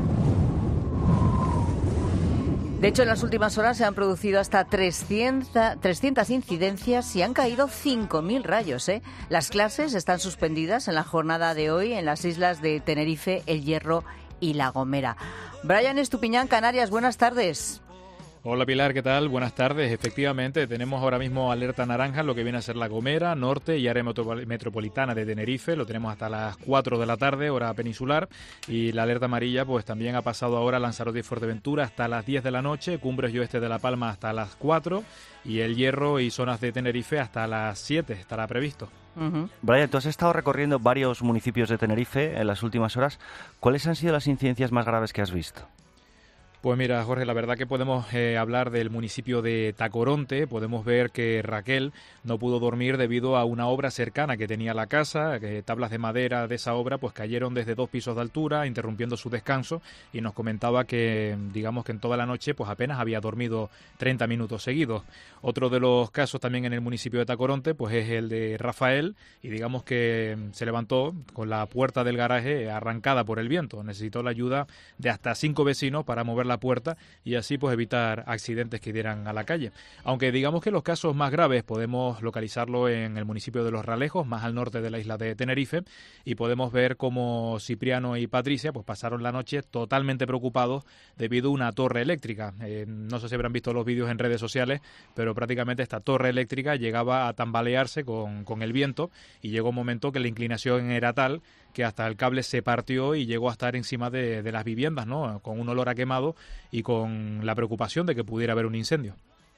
De hecho, en las últimas horas se han producido hasta trescientas incidencias y han caído cinco mil rayos, ¿eh? Las clases están suspendidas en la jornada de hoy en las islas de Tenerife, El Hierro y La Gomera. Brian Estupiñán, Canarias, buenas tardes. Hola Pilar, ¿qué tal? Buenas tardes. Efectivamente, tenemos ahora mismo alerta naranja, lo que viene a ser La Gomera, norte y área metropolitana de Tenerife. Lo tenemos hasta las cuatro de la tarde, hora peninsular. Y la alerta amarilla pues también ha pasado ahora a Lanzarote y Fuerteventura hasta las diez de la noche, Cumbres y Oeste de La Palma hasta las cuatro y El Hierro y zonas de Tenerife hasta las siete estará previsto. Uh-huh. Brian, tú has estado recorriendo varios municipios de Tenerife en las últimas horas. ¿Cuáles han sido las incidencias más graves que has visto? Pues mira, Jorge, la verdad que podemos eh, hablar del municipio de Tacoronte. Podemos ver que Raquel no pudo dormir debido a una obra cercana que tenía la casa, que tablas de madera de esa obra pues cayeron desde dos pisos de altura, interrumpiendo su descanso, y nos comentaba que, digamos que en toda la noche pues apenas había dormido treinta minutos seguidos. Otro de los casos también en el municipio de Tacoronte pues es el de Rafael, y digamos que se levantó con la puerta del garaje arrancada por el viento. Necesitó la ayuda de hasta cinco vecinos para mover la puerta y así pues evitar accidentes que dieran a la calle. Aunque digamos que los casos más graves podemos localizarlo en el municipio de Los Ralejos, más al norte de la isla de Tenerife, y podemos ver cómo Cipriano y Patricia pues pasaron la noche totalmente preocupados debido a una torre eléctrica. Eh, no sé si habrán visto los vídeos en redes sociales, pero prácticamente esta torre eléctrica llegaba a tambalearse con, con el viento, y llegó un momento que la inclinación era tal que hasta el cable se partió y llegó a estar encima de, de las viviendas, ¿no? Con un olor a quemado y con la preocupación de que pudiera haber un incendio.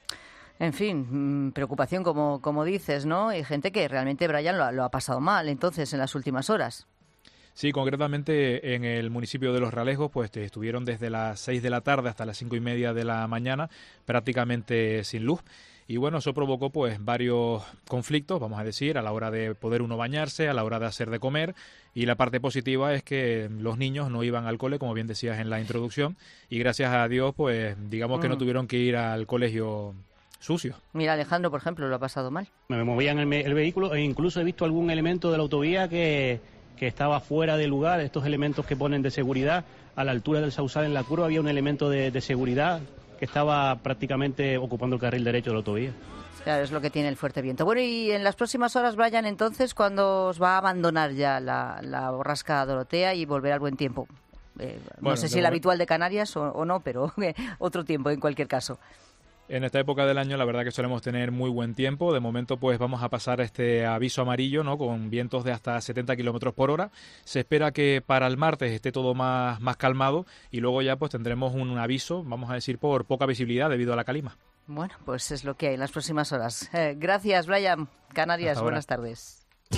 En fin, preocupación como, como dices, ¿no? Y gente que realmente, Brian, lo, lo ha pasado mal entonces en las últimas horas. Sí, concretamente en el municipio de Los Ralejos pues estuvieron desde las seis de la tarde hasta las cinco y media de la mañana prácticamente sin luz. Y bueno, eso provocó pues varios conflictos, vamos a decir, a la hora de poder uno bañarse, a la hora de hacer de comer, y la parte positiva es que los niños no iban al cole, como bien decías en la introducción, y gracias a Dios pues digamos mm. que no tuvieron que ir al colegio sucio. Mira, Alejandro, por ejemplo, lo ha pasado mal. Me movían el, el vehículo e incluso he visto algún elemento de la autovía que, que estaba fuera de lugar, estos elementos que ponen de seguridad. A la altura del Sausal en la curva había un elemento de, de seguridad que estaba prácticamente ocupando el carril derecho de la autovía. Claro, es lo que tiene el fuerte viento. Bueno, y en las próximas horas, Brian, entonces, ¿cuándo os va a abandonar ya la, la borrasca Dorotea y volver al buen tiempo? Eh, bueno, no sé si el habitual de Canarias o, o no, pero eh, otro tiempo en cualquier caso. En esta época del año la verdad que solemos tener muy buen tiempo. De momento pues vamos a pasar este aviso amarillo, ¿no? Con vientos de hasta setenta kilómetros por hora. Se espera que para el martes esté todo más, más calmado, y luego ya pues tendremos un aviso, vamos a decir, por poca visibilidad debido a la calima. Bueno, pues es lo que hay en las próximas horas. Eh, gracias, Brian. Canarias, buenas tardes.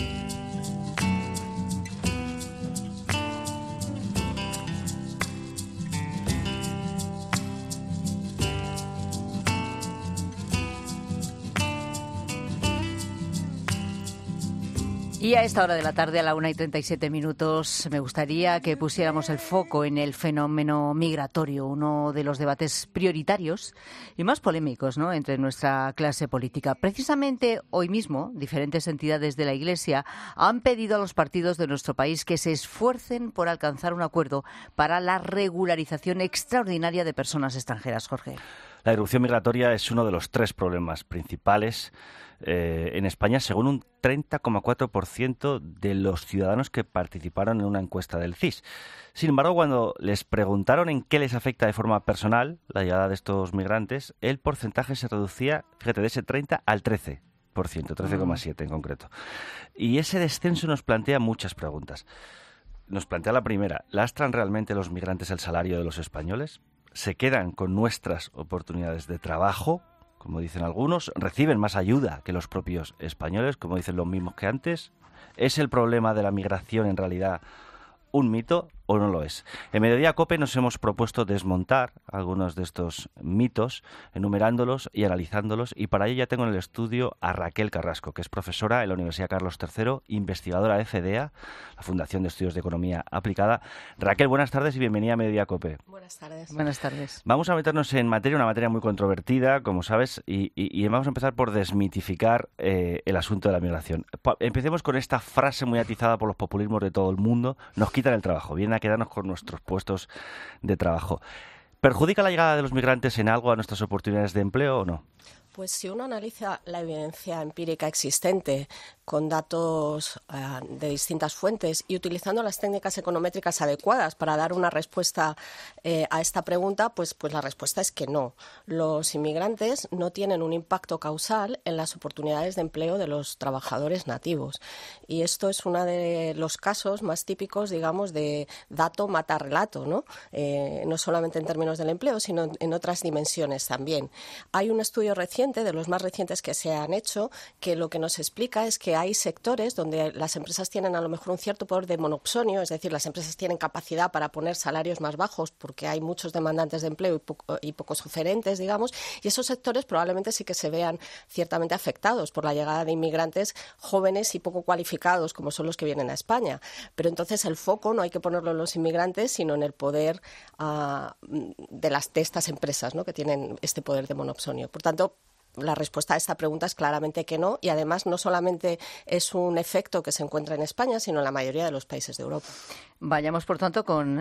Y a esta hora de la tarde, a la una y treinta y siete minutos, me gustaría que pusiéramos el foco en el fenómeno migratorio, uno de los debates prioritarios y más polémicos, ¿no?, entre nuestra clase política. Precisamente hoy mismo, diferentes entidades de la Iglesia han pedido a los partidos de nuestro país que se esfuercen por alcanzar un acuerdo para la regularización extraordinaria de personas extranjeras. Jorge. La irrupción migratoria es uno de los tres problemas principales eh, en España, según un treinta coma cuatro por ciento de los ciudadanos que participaron en una encuesta del C I S. Sin embargo, cuando les preguntaron en qué les afecta de forma personal la llegada de estos migrantes, el porcentaje se reducía, fíjate, de ese treinta al trece por ciento, trece coma siete en concreto. Y ese descenso nos plantea muchas preguntas. Nos plantea la primera: ¿lastran realmente los migrantes el salario de los españoles? ¿Se quedan con nuestras oportunidades de trabajo, como dicen algunos? ¿Reciben más ayuda que los propios españoles, como dicen los mismos que antes? ¿Es el problema de la migración en realidad un mito o no lo es? En Mediodía COPE nos hemos propuesto desmontar algunos de estos mitos, enumerándolos y analizándolos, y para ello ya tengo en el estudio a Raquel Carrasco, que es profesora en la Universidad Carlos tercero, investigadora de FEDEA, la Fundación de Estudios de Economía Aplicada. Raquel, buenas tardes y bienvenida a Mediodía COPE. Buenas tardes. Buenas tardes. Vamos a meternos en materia, una materia muy controvertida, como sabes, y, y, y vamos a empezar por desmitificar eh, el asunto de la migración. Empecemos con esta frase muy atizada por los populismos de todo el mundo: nos quitan el trabajo, vienen a quedarnos con nuestros puestos de trabajo. ¿Perjudica la llegada de los migrantes en algo a nuestras oportunidades de empleo o no? Pues si uno analiza la evidencia empírica existente con datos uh, de distintas fuentes y utilizando las técnicas econométricas adecuadas para dar una respuesta eh, a esta pregunta, pues, pues la respuesta es que no. Los inmigrantes no tienen un impacto causal en las oportunidades de empleo de los trabajadores nativos. Y esto es uno de los casos más típicos, digamos, de dato mata relato, ¿no? Eh, no solamente en términos del empleo, sino en, en otras dimensiones también. Hay un estudio reciente, de los más recientes que se han hecho, que lo que nos explica es que hay sectores donde las empresas tienen a lo mejor un cierto poder de monopsonio, es decir, las empresas tienen capacidad para poner salarios más bajos porque hay muchos demandantes de empleo y, poco, y pocos oferentes, digamos, y esos sectores probablemente sí que se vean ciertamente afectados por la llegada de inmigrantes jóvenes y poco cualificados, como son los que vienen a España. Pero entonces el foco no hay que ponerlo en los inmigrantes, sino en el poder uh, de, las, de estas empresas, ¿no?, que tienen este poder de monopsonio. Por tanto, la respuesta a esta pregunta es claramente que no, y además no solamente es un efecto que se encuentra en España, sino en la mayoría de los países de Europa. Vayamos, por tanto, con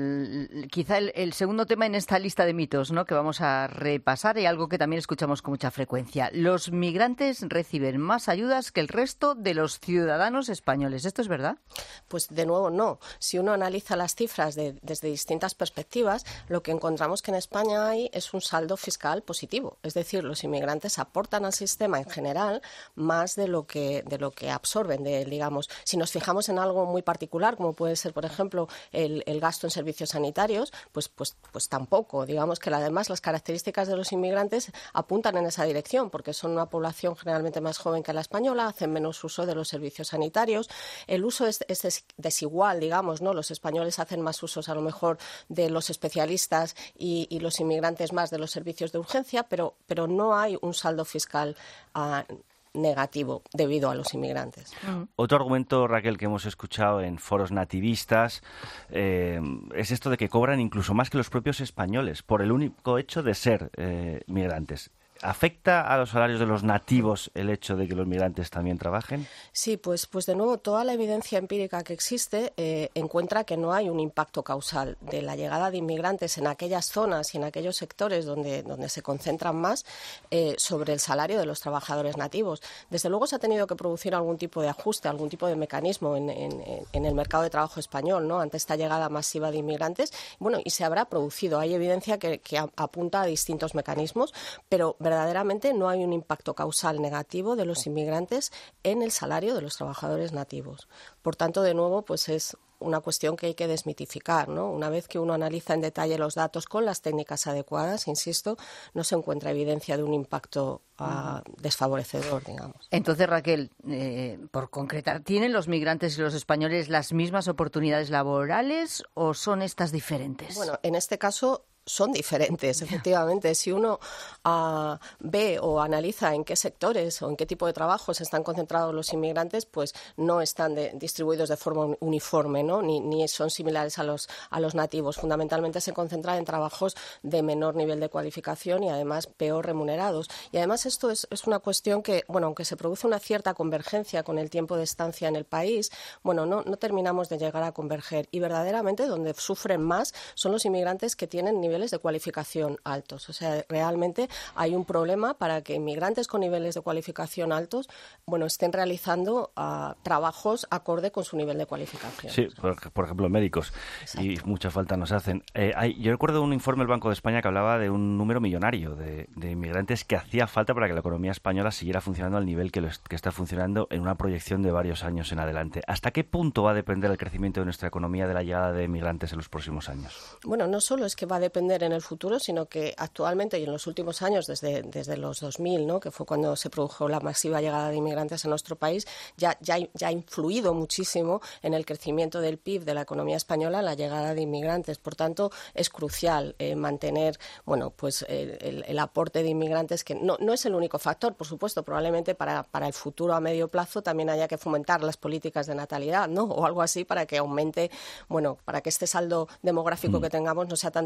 el, quizá el, el segundo tema en esta lista de mitos, ¿no?, que vamos a repasar, y algo que también escuchamos con mucha frecuencia. Los migrantes reciben más ayudas que el resto de los ciudadanos españoles. ¿Esto es verdad? Pues de nuevo no. Si uno analiza las cifras de, desde distintas perspectivas, lo que encontramos que en España hay es un saldo fiscal positivo. Es decir, los inmigrantes aportan al sistema en general más de lo que de lo que absorben, de, digamos, si nos fijamos en algo muy particular, como puede ser, por ejemplo, el, el gasto en servicios sanitarios, pues pues pues tampoco. Digamos que además las características de los inmigrantes apuntan en esa dirección, porque son una población generalmente más joven que la española, hacen menos uso de los servicios sanitarios. El uso es, es desigual, digamos, ¿no? Los españoles hacen más usos a lo mejor de los especialistas y, y los inmigrantes más de los servicios de urgencia, pero pero no hay un saldo fiscal uh, negativo debido a los inmigrantes. Uh-huh. Otro argumento, Raquel, que hemos escuchado en foros nativistas eh, es esto de que cobran incluso más que los propios españoles por el único hecho de ser eh, migrantes. ¿Afecta a los salarios de los nativos el hecho de que los migrantes también trabajen? Sí, pues, pues de nuevo, toda la evidencia empírica que existe eh, encuentra que no hay un impacto causal de la llegada de inmigrantes en aquellas zonas y en aquellos sectores donde, donde se concentran más eh, sobre el salario de los trabajadores nativos. Desde luego se ha tenido que producir algún tipo de ajuste, algún tipo de mecanismo en, en, en el mercado de trabajo español, ¿no?, ante esta llegada masiva de inmigrantes. Bueno, y se habrá producido. Hay evidencia que, que apunta a distintos mecanismos, pero verdaderamente no hay un impacto causal negativo de los inmigrantes en el salario de los trabajadores nativos. Por tanto, de nuevo, pues es una cuestión que hay que desmitificar, ¿no? Una vez que uno analiza en detalle los datos con las técnicas adecuadas, insisto, no se encuentra evidencia de un impacto uh, desfavorecedor, digamos. Entonces, Raquel, eh, por concretar, ¿tienen los migrantes y los españoles las mismas oportunidades laborales o son estas diferentes? Bueno, en este caso son diferentes, efectivamente. Si uno uh, ve o analiza en qué sectores o en qué tipo de trabajos están concentrados los inmigrantes, pues no están de, distribuidos de forma uniforme, ¿no? Ni, ni son similares a los, a los nativos. Fundamentalmente se concentran en trabajos de menor nivel de cualificación y además peor remunerados. Y además esto es, es una cuestión que, bueno, aunque se produce una cierta convergencia con el tiempo de estancia en el país, bueno, no, no terminamos de llegar a converger. Y verdaderamente donde sufren más son los inmigrantes que tienen niveles de cualificación altos. O sea, realmente hay un problema para que inmigrantes con niveles de cualificación altos, bueno, estén realizando uh, trabajos acorde con su nivel de cualificación. Sí, por, por ejemplo, médicos. Exacto. Y mucha falta nos hacen. Eh, hay, yo recuerdo un informe del Banco de España que hablaba de un número millonario de, de inmigrantes que hacía falta para que la economía española siguiera funcionando al nivel que, lo, que está funcionando en una proyección de varios años en adelante. ¿Hasta qué punto va a depender el crecimiento de nuestra economía de la llegada de inmigrantes en los próximos años? Bueno, no solo es que va a depender en el futuro, sino que actualmente y en los últimos años, desde, desde los dos mil, ¿no?, que fue cuando se produjo la masiva llegada de inmigrantes a nuestro país, ya, ya, ya ha influido muchísimo en el crecimiento del P I B de la economía española la llegada de inmigrantes. Por tanto, es crucial eh, mantener, bueno, pues eh, el, el aporte de inmigrantes, que no, no es el único factor, por supuesto. Probablemente para, para el futuro a medio plazo también haya que fomentar las políticas de natalidad, ¿no?, o algo así, para que aumente, bueno, para que este saldo demográfico mm. que tengamos no sea tan desfavorable.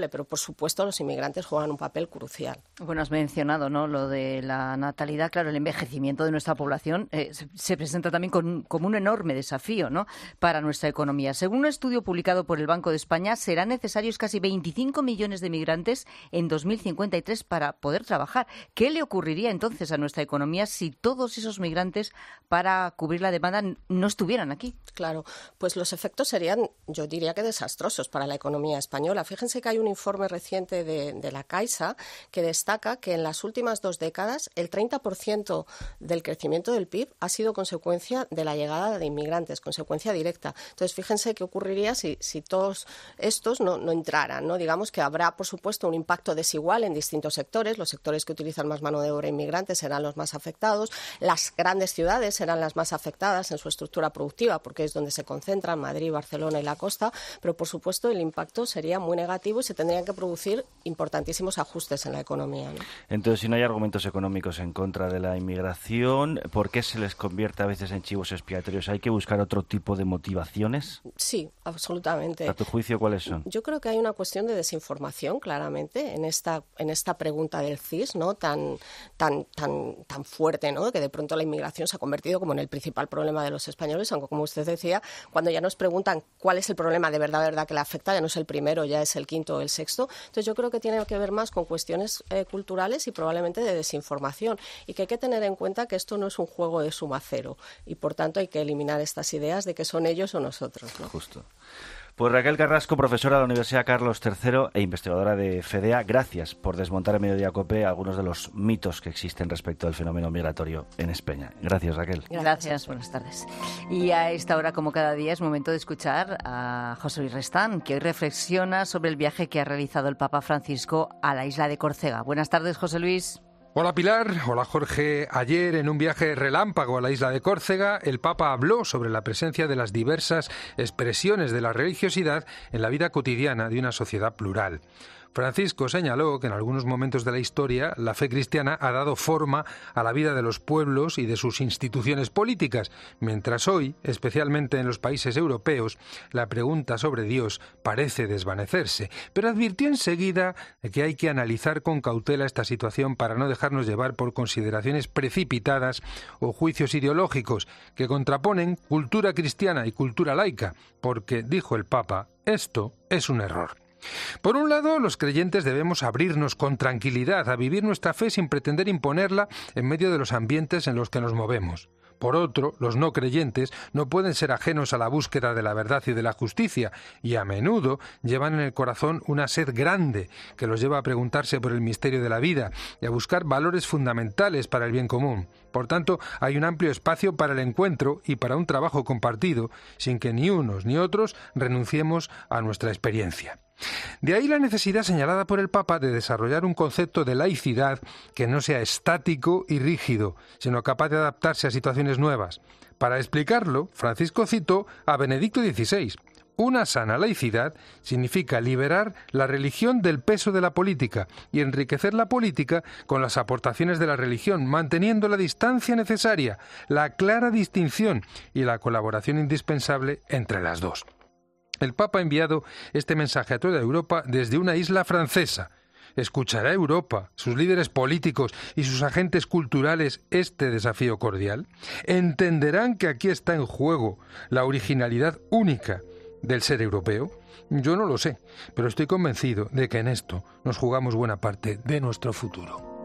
inevitable, pero por supuesto los inmigrantes juegan un papel crucial. Bueno, has mencionado, ¿no?, lo de la natalidad. Claro, el envejecimiento de nuestra población eh, se, se presenta también con, como un enorme desafío, ¿no?, para nuestra economía. Según un estudio publicado por el Banco de España, serán necesarios casi veinticinco millones de migrantes en dos mil cincuenta y tres para poder trabajar. ¿Qué le ocurriría entonces a nuestra economía si todos esos migrantes para cubrir la demanda no estuvieran aquí? Claro, pues los efectos serían, yo diría que desastrosos para la economía española. Fíjense que hay un informe reciente de, de la Caixa que destaca que en las últimas dos décadas el treinta por ciento del crecimiento del P I B ha sido consecuencia de la llegada de inmigrantes, consecuencia directa. Entonces, fíjense qué ocurriría si, si todos estos no, no entraran, ¿no? Digamos que habrá, por supuesto, un impacto desigual en distintos sectores. Los sectores que utilizan más mano de obra inmigrante serán los más afectados. Las grandes ciudades serán las más afectadas en su estructura productiva, porque es donde se concentran Madrid, Barcelona y la costa, pero por supuesto el impacto sería muy negativo y se tendrían que producir importantísimos ajustes en la economía, ¿no? Entonces, si no hay argumentos económicos en contra de la inmigración, ¿por qué se les convierte a veces en chivos expiatorios? ¿Hay que buscar otro tipo de motivaciones? Sí, absolutamente. ¿A tu juicio cuáles son? Yo creo que hay una cuestión de desinformación, claramente, en esta en esta pregunta del C I S, ¿no?, tan tan tan tan fuerte, ¿no?, que de pronto la inmigración se ha convertido como en el principal problema de los españoles, aunque, como usted decía, cuando ya nos preguntan cuál es el problema de verdad, verdad que le afecta, ya no es el primero, ya es el quinto o el sexto. Entonces yo creo que tiene que ver más con cuestiones eh, culturales y probablemente de desinformación, y que hay que tener en cuenta que esto no es un juego de suma cero y por tanto hay que eliminar estas ideas de que son ellos o nosotros, ¿no? Justo. Pues Raquel Carrasco, profesora de la Universidad Carlos tercero e investigadora de FEDEA, gracias por desmontar en Mediodía COPE algunos de los mitos que existen respecto al fenómeno migratorio en España. Gracias, Raquel. Gracias, buenas tardes. Y a esta hora, como cada día, es momento de escuchar a José Luis Restán, que hoy reflexiona sobre el viaje que ha realizado el Papa Francisco a la isla de Córcega. Buenas tardes, José Luis. Hola Pilar, hola Jorge. Ayer, en un viaje relámpago a la isla de Córcega, el Papa habló sobre la presencia de las diversas expresiones de la religiosidad en la vida cotidiana de una sociedad plural. Francisco señaló que en algunos momentos de la historia la fe cristiana ha dado forma a la vida de los pueblos y de sus instituciones políticas, mientras hoy, especialmente en los países europeos, la pregunta sobre Dios parece desvanecerse, pero advirtió enseguida que hay que analizar con cautela esta situación para no dejarnos llevar por consideraciones precipitadas o juicios ideológicos que contraponen cultura cristiana y cultura laica, porque, dijo el Papa, esto es un error. Por un lado, los creyentes debemos abrirnos con tranquilidad a vivir nuestra fe sin pretender imponerla en medio de los ambientes en los que nos movemos. Por otro, los no creyentes no pueden ser ajenos a la búsqueda de la verdad y de la justicia, y a menudo llevan en el corazón una sed grande que los lleva a preguntarse por el misterio de la vida y a buscar valores fundamentales para el bien común. Por tanto, hay un amplio espacio para el encuentro y para un trabajo compartido, sin que ni unos ni otros renunciemos a nuestra experiencia. De ahí la necesidad señalada por el Papa de desarrollar un concepto de laicidad que no sea estático y rígido, sino capaz de adaptarse a situaciones nuevas. Para explicarlo, Francisco citó a Benedicto dieciséis. Una sana laicidad significa liberar la religión del peso de la política y enriquecer la política con las aportaciones de la religión, manteniendo la distancia necesaria, la clara distinción y la colaboración indispensable entre las dos. El Papa ha enviado este mensaje a toda Europa desde una isla francesa. ¿Escuchará Europa, sus líderes políticos y sus agentes culturales este desafío cordial? ¿Entenderán que aquí está en juego la originalidad única del ser europeo? Yo no lo sé, pero estoy convencido de que en esto nos jugamos buena parte de nuestro futuro.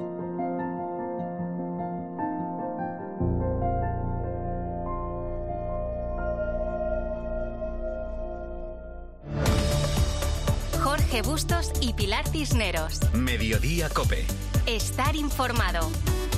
Jorge Bustos y Pilar Cisneros. Mediodía COPE. Estar informado.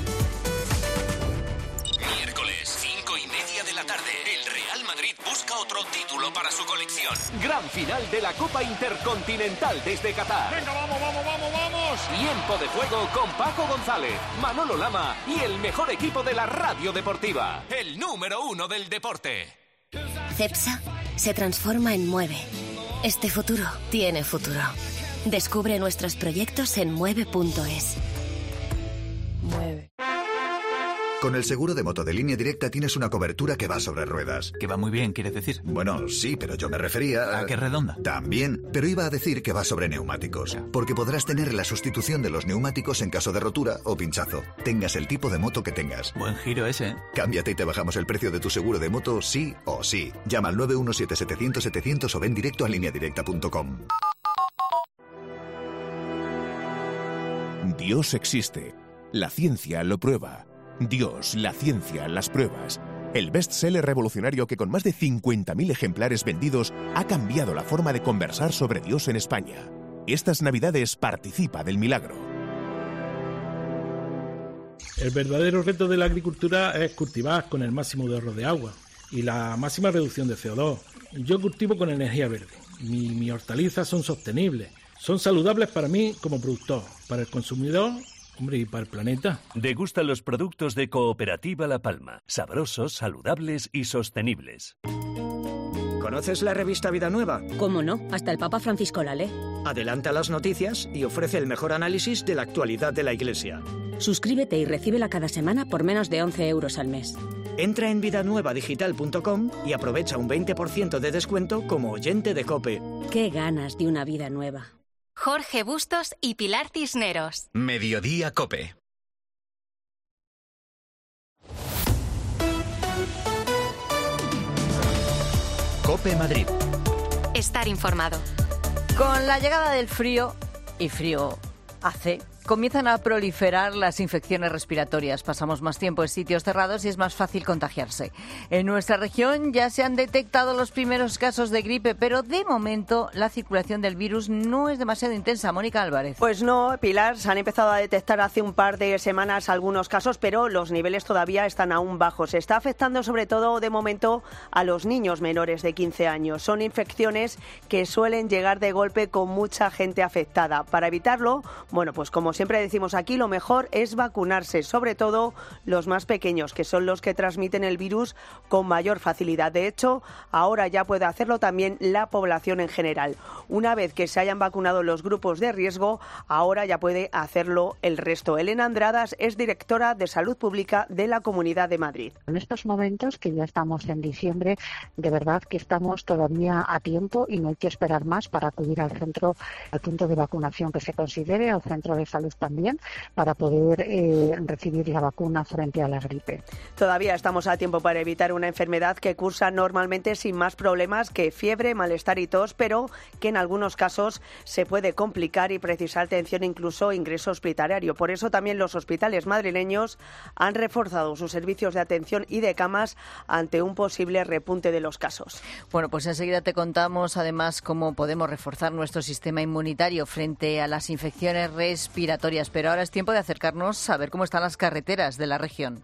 Miércoles, cinco y media de la tarde. El Real Madrid busca otro título para su colección. Gran final de la Copa Intercontinental desde Qatar. Venga, vamos, vamos, vamos, vamos. Tiempo de juego con Paco González, Manolo Lama y el mejor equipo de la radio deportiva. El número uno del deporte. Cepsa se transforma en Mueve. Este futuro tiene futuro. Descubre nuestros proyectos en mueve punto es. Mueve. Con el seguro de moto de Línea Directa tienes una cobertura que va sobre ruedas. Que va muy bien, ¿quieres decir? Bueno, sí, pero yo me refería a... ¿A qué redonda? También, pero iba a decir que va sobre neumáticos. Porque podrás tener la sustitución de los neumáticos en caso de rotura o pinchazo. Tengas el tipo de moto que tengas. Buen giro ese, ¿eh? Cámbiate y te bajamos el precio de tu seguro de moto sí o sí. Llama al nueve uno siete setecientos setecientos o ven directo a línea directa punto com. Dios existe. La ciencia lo prueba. Dios, la ciencia, las pruebas. El bestseller revolucionario que con más de cincuenta mil ejemplares vendidos ha cambiado la forma de conversar sobre Dios en España. Estas Navidades participa del milagro. El verdadero reto de la agricultura es cultivar con el máximo de ahorro de agua y la máxima reducción de C O dos. Yo cultivo con energía verde. Mi, mis hortalizas son sostenibles. Son saludables para mí como productor, para el consumidor, hombre, y para el planeta. Degusta los productos de Cooperativa La Palma. Sabrosos, saludables y sostenibles. ¿Conoces la revista Vida Nueva? ¿Cómo no? Hasta el Papa Francisco la lee. Adelanta las noticias y ofrece el mejor análisis de la actualidad de la Iglesia. Suscríbete y recíbela cada semana por menos de once euros al mes. Entra en vida nueva digital punto com y aprovecha un veinte por ciento de descuento como oyente de COPE. ¡Qué ganas de una vida nueva! Jorge Bustos y Pilar Cisneros. Mediodía COPE. COPE Madrid. Estar informado. Con la llegada del frío, y frío hace, comienzan a proliferar las infecciones respiratorias. Pasamos más tiempo en sitios cerrados y es más fácil contagiarse. En nuestra región ya se han detectado los primeros casos de gripe, pero de momento la circulación del virus no es demasiado intensa. Mónica Álvarez. Pues no, Pilar, se han empezado a detectar hace un par de semanas algunos casos, pero los niveles todavía están aún bajos. Se está afectando sobre todo de momento a los niños menores de quince años. Son infecciones que suelen llegar de golpe con mucha gente afectada. Para evitarlo, bueno, pues como siempre decimos aquí, lo mejor es vacunarse, sobre todo los más pequeños, que son los que transmiten el virus con mayor facilidad. De hecho, ahora ya puede hacerlo también la población en general. Una vez que se hayan vacunado los grupos de riesgo, ahora ya puede hacerlo el resto. Elena Andradas es directora de Salud Pública de la Comunidad de Madrid. En estos momentos, que ya estamos en diciembre, de verdad que estamos todavía a tiempo y no hay que esperar más para acudir al centro, al punto de vacunación que se considere, al centro de salud también, para poder eh, recibir la vacuna frente a la gripe. Todavía estamos a tiempo para evitar una enfermedad que cursa normalmente sin más problemas que fiebre, malestar y tos, pero que en algunos casos se puede complicar y precisar atención, incluso ingreso hospitalario. Por eso también los hospitales madrileños han reforzado sus servicios de atención y de camas ante un posible repunte de los casos. Bueno, pues enseguida te contamos además cómo podemos reforzar nuestro sistema inmunitario frente a las infecciones respiratorias. Pero ahora es tiempo de acercarnos a ver cómo están las carreteras de la región.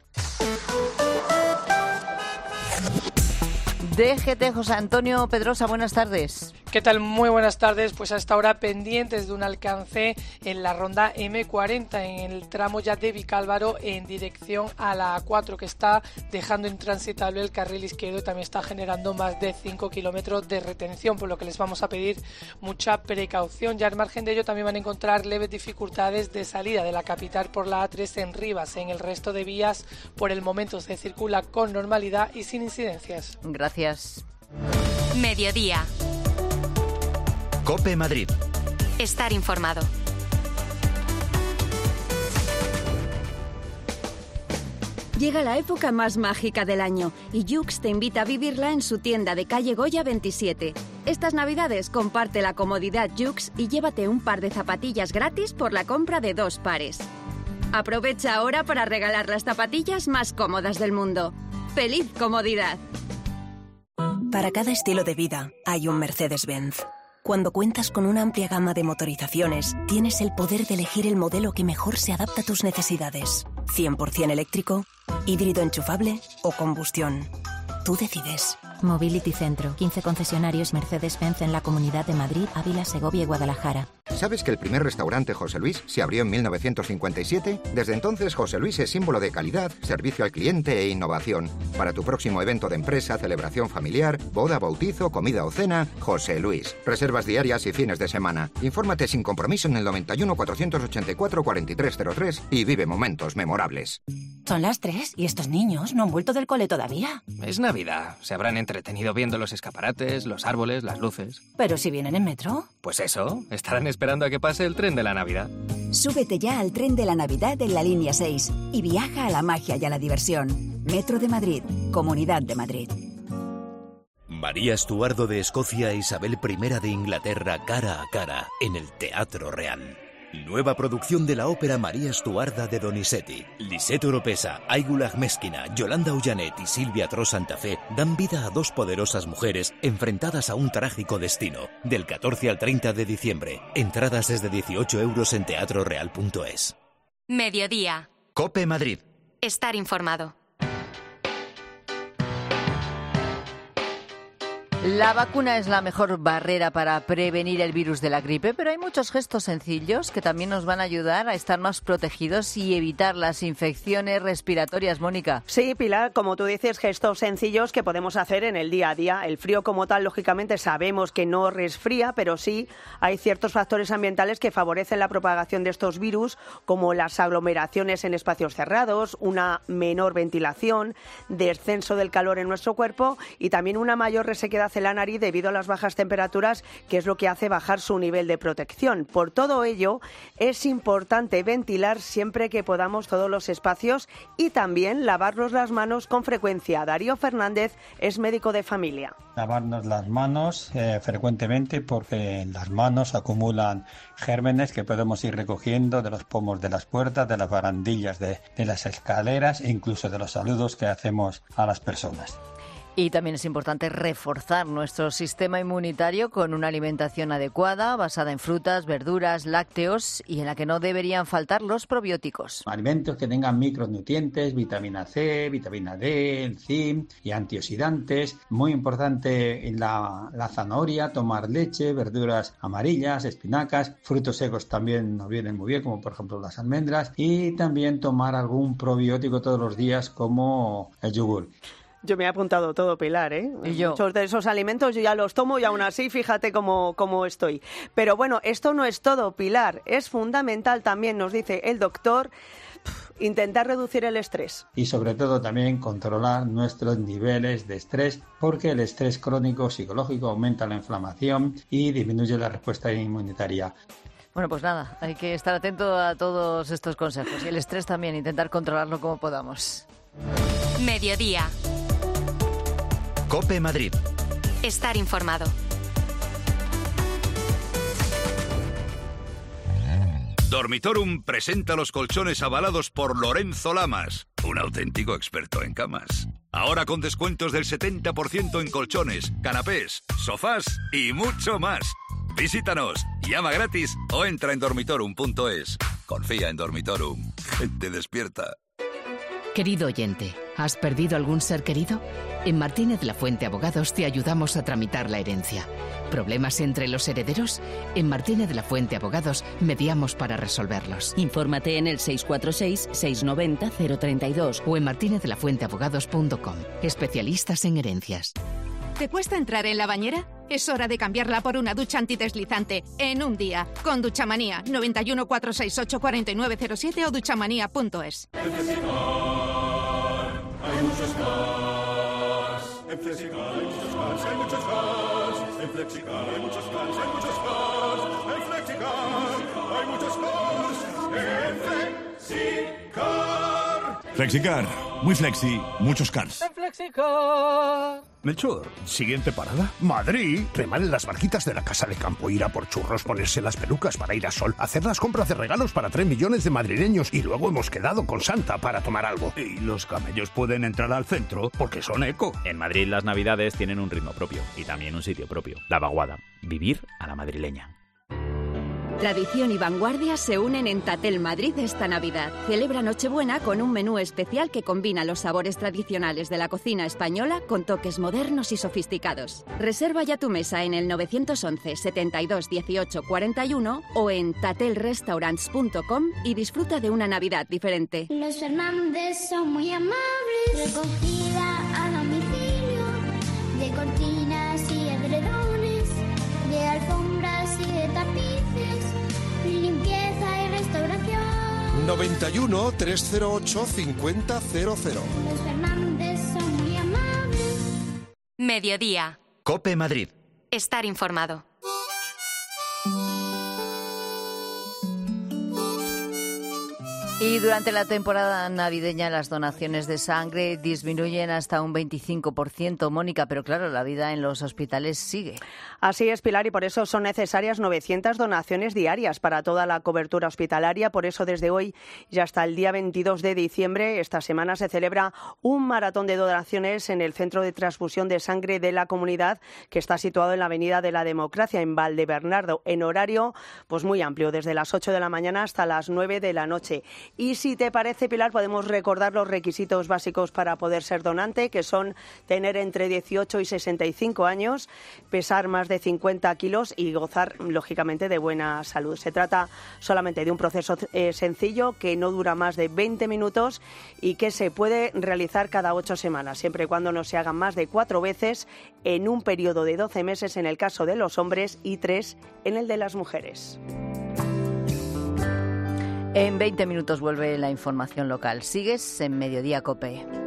D G T, José Antonio Pedrosa, buenas tardes. ¿Qué tal? Muy buenas tardes. Pues hasta ahora pendientes de un alcance en la ronda eme cuarenta, en el tramo ya de Vicálvaro en dirección a la A cuatro, que está dejando intransitable el carril izquierdo y también está generando más de cinco kilómetros de retención, por lo que les vamos a pedir mucha precaución. Ya al margen de ello también van a encontrar leves dificultades de salida de la capital por la A tres en Rivas. En el resto de vías por el momento se circula con normalidad y sin incidencias. Gracias. Mediodía. COPE Madrid. Estar informado. Llega la época más mágica del año y Yux te invita a vivirla en su tienda de calle Goya veintisiete. Estas navidades comparte la comodidad Yux y llévate un par de zapatillas gratis por la compra de dos pares. Aprovecha ahora para regalar las zapatillas más cómodas del mundo. ¡Feliz comodidad! Para cada estilo de vida hay un Mercedes-Benz. Cuando cuentas con una amplia gama de motorizaciones, tienes el poder de elegir el modelo que mejor se adapta a tus necesidades. cien por ciento eléctrico, híbrido enchufable o combustión. Tú decides. Mobility Centro, quince concesionarios Mercedes-Benz en la Comunidad de Madrid, Ávila, Segovia y Guadalajara. ¿Sabes que el primer restaurante José Luis se abrió en mil novecientos cincuenta y siete? Desde entonces José Luis es símbolo de calidad, servicio al cliente e innovación. Para tu próximo evento de empresa, celebración familiar, boda, bautizo, comida o cena, José Luis. Reservas diarias y fines de semana. Infórmate sin compromiso en el noventa y uno, cuatrocientos ochenta y cuatro, cuarenta y tres cero tres y vive momentos memorables. Son las tres y estos niños no han vuelto del cole todavía. Es Navidad. Se habrán entretenido viendo los escaparates, los árboles, las luces. ¿Pero si vienen en metro? Pues eso, estarán esperando a que pase el tren de la Navidad. Súbete ya al tren de la Navidad en la línea seis y viaja a la magia y a la diversión. Metro de Madrid, Comunidad de Madrid. María Estuardo de Escocia e Isabel primera de Inglaterra cara a cara en el Teatro Real. Nueva producción de la ópera María Estuarda de Donizetti. Lisette Oropesa, Aigul Meskina, Yolanda Ullanet y Silvia Tro Santa Fe dan vida a dos poderosas mujeres enfrentadas a un trágico destino. Del catorce al treinta de diciembre. Entradas desde dieciocho euros en teatro real punto es. Mediodía. COPE Madrid. Estar informado. La vacuna es la mejor barrera para prevenir el virus de la gripe, pero hay muchos gestos sencillos que también nos van a ayudar a estar más protegidos y evitar las infecciones respiratorias, Mónica. Sí, Pilar, como tú dices, gestos sencillos que podemos hacer en el día a día. El frío como tal, lógicamente, sabemos que no resfría, pero sí hay ciertos factores ambientales que favorecen la propagación de estos virus, como las aglomeraciones en espacios cerrados, una menor ventilación, descenso del calor en nuestro cuerpo y también una mayor resequedad en la nariz debido a las bajas temperaturas, que es lo que hace bajar su nivel de protección. Por todo ello, es importante ventilar siempre que podamos todos los espacios y también lavarnos las manos con frecuencia. Darío Fernández es médico de familia. Lavarnos las manos eh, frecuentemente, porque en las manos acumulan gérmenes que podemos ir recogiendo de los pomos de las puertas, de las barandillas de, de las escaleras e incluso de los saludos que hacemos a las personas. Y también es importante reforzar nuestro sistema inmunitario con una alimentación adecuada, basada en frutas, verduras, lácteos y en la que no deberían faltar los probióticos. Alimentos que tengan micronutrientes, vitamina C, vitamina D, zinc y antioxidantes. Muy importante en la, la zanahoria, tomar leche, verduras amarillas, espinacas, frutos secos también nos vienen muy bien, como por ejemplo las almendras, y también tomar algún probiótico todos los días como el yogur. Yo me he apuntado todo, Pilar, ¿eh? Y yo. Muchos de esos alimentos yo ya los tomo y aún así fíjate cómo, cómo estoy. Pero bueno, esto no es todo, Pilar. Es fundamental también, nos dice el doctor, intentar reducir el estrés. Y sobre todo también controlar nuestros niveles de estrés, porque el estrés crónico psicológico aumenta la inflamación y disminuye la respuesta inmunitaria. Bueno, pues nada, hay que estar atento a todos estos consejos. Y el estrés también, intentar controlarlo como podamos. Mediodía. COPE Madrid. Estar informado. Dormitorum presenta los colchones avalados por Lorenzo Lamas, un auténtico experto en camas. Ahora con descuentos del setenta por ciento en colchones, canapés, sofás y mucho más. Visítanos, llama gratis o entra en dormitorum punto es. Confía en Dormitorum. Gente despierta. Querido oyente, ¿has perdido algún ser querido? En Martínez La Fuente Abogados te ayudamos a tramitar la herencia. ¿Problemas entre los herederos? En Martínez La Fuente Abogados mediamos para resolverlos. Infórmate en el seis cuatro seis, seis nueve cero, cero tres dos o en martinez de la fuente abogados punto com. Especialistas en herencias. ¿Te cuesta entrar en la bañera? Es hora de cambiarla por una ducha antideslizante en un día. Con Duchamanía, noventa y uno, cuatrocientos sesenta y ocho, cuarenta y nueve cero siete o duchamanía punto es. Hay muchos cars. En Flexicar hay muchos cars, hay muchos cars. En Flexicar hay muchos cars, hay muchos cars. En Flexicar hay muchos cars. En Flexicar. Flexicar, muy flexi, muchos cars. En Flexicar. Melchor, ¿siguiente parada? Madrid. Remar en las barquitas de la casa de campo, ir a por churros, ponerse las pelucas para ir a Sol, hacer las compras de regalos para tres millones de madrileños y luego hemos quedado con Santa para tomar algo. Y los camellos pueden entrar al centro porque son eco. En Madrid las navidades tienen un ritmo propio y también un sitio propio. La Vaguada. Vivir a la madrileña. Tradición y vanguardia se unen en Tatel Madrid esta Navidad. Celebra Nochebuena con un menú especial que combina los sabores tradicionales de la cocina española con toques modernos y sofisticados. Reserva ya tu mesa en el nueve once, setenta y dos, dieciocho, cuarenta y uno o en tatel restaurants punto com y disfruta de una Navidad diferente. Los Fernández son muy amables. Recogida a domicilio de cortinas y edredones, de alfombras y de tapices, limpieza y restauración. noventa y uno, trescientos ocho, cincuenta cero cero. Los Fernández son muy amables. Mediodía. COPE Madrid. Estar informado. Y durante la temporada navideña las donaciones de sangre disminuyen hasta un veinticinco por ciento, Mónica, pero claro, la vida en los hospitales sigue. Así es, Pilar, y por eso son necesarias novecientas donaciones diarias para toda la cobertura hospitalaria. Por eso, desde hoy y hasta el día veintidós de diciembre, esta semana, se celebra un maratón de donaciones en el Centro de Transfusión de Sangre de la Comunidad, que está situado en la Avenida de la Democracia, en Valdebernardo, en horario pues muy amplio, desde las ocho de la mañana hasta las nueve de la noche. Y si te parece, Pilar, podemos recordar los requisitos básicos para poder ser donante, que son tener entre dieciocho y sesenta y cinco años, pesar más de cincuenta kilos y gozar, lógicamente, de buena salud. Se trata solamente de un proceso eh, sencillo que no dura más de veinte minutos y que se puede realizar cada ocho semanas, siempre y cuando no se hagan más de cuatro veces en un periodo de doce meses en el caso de los hombres y tres en el de las mujeres. En veinte minutos vuelve la información local. Sigues en Mediodía COPE.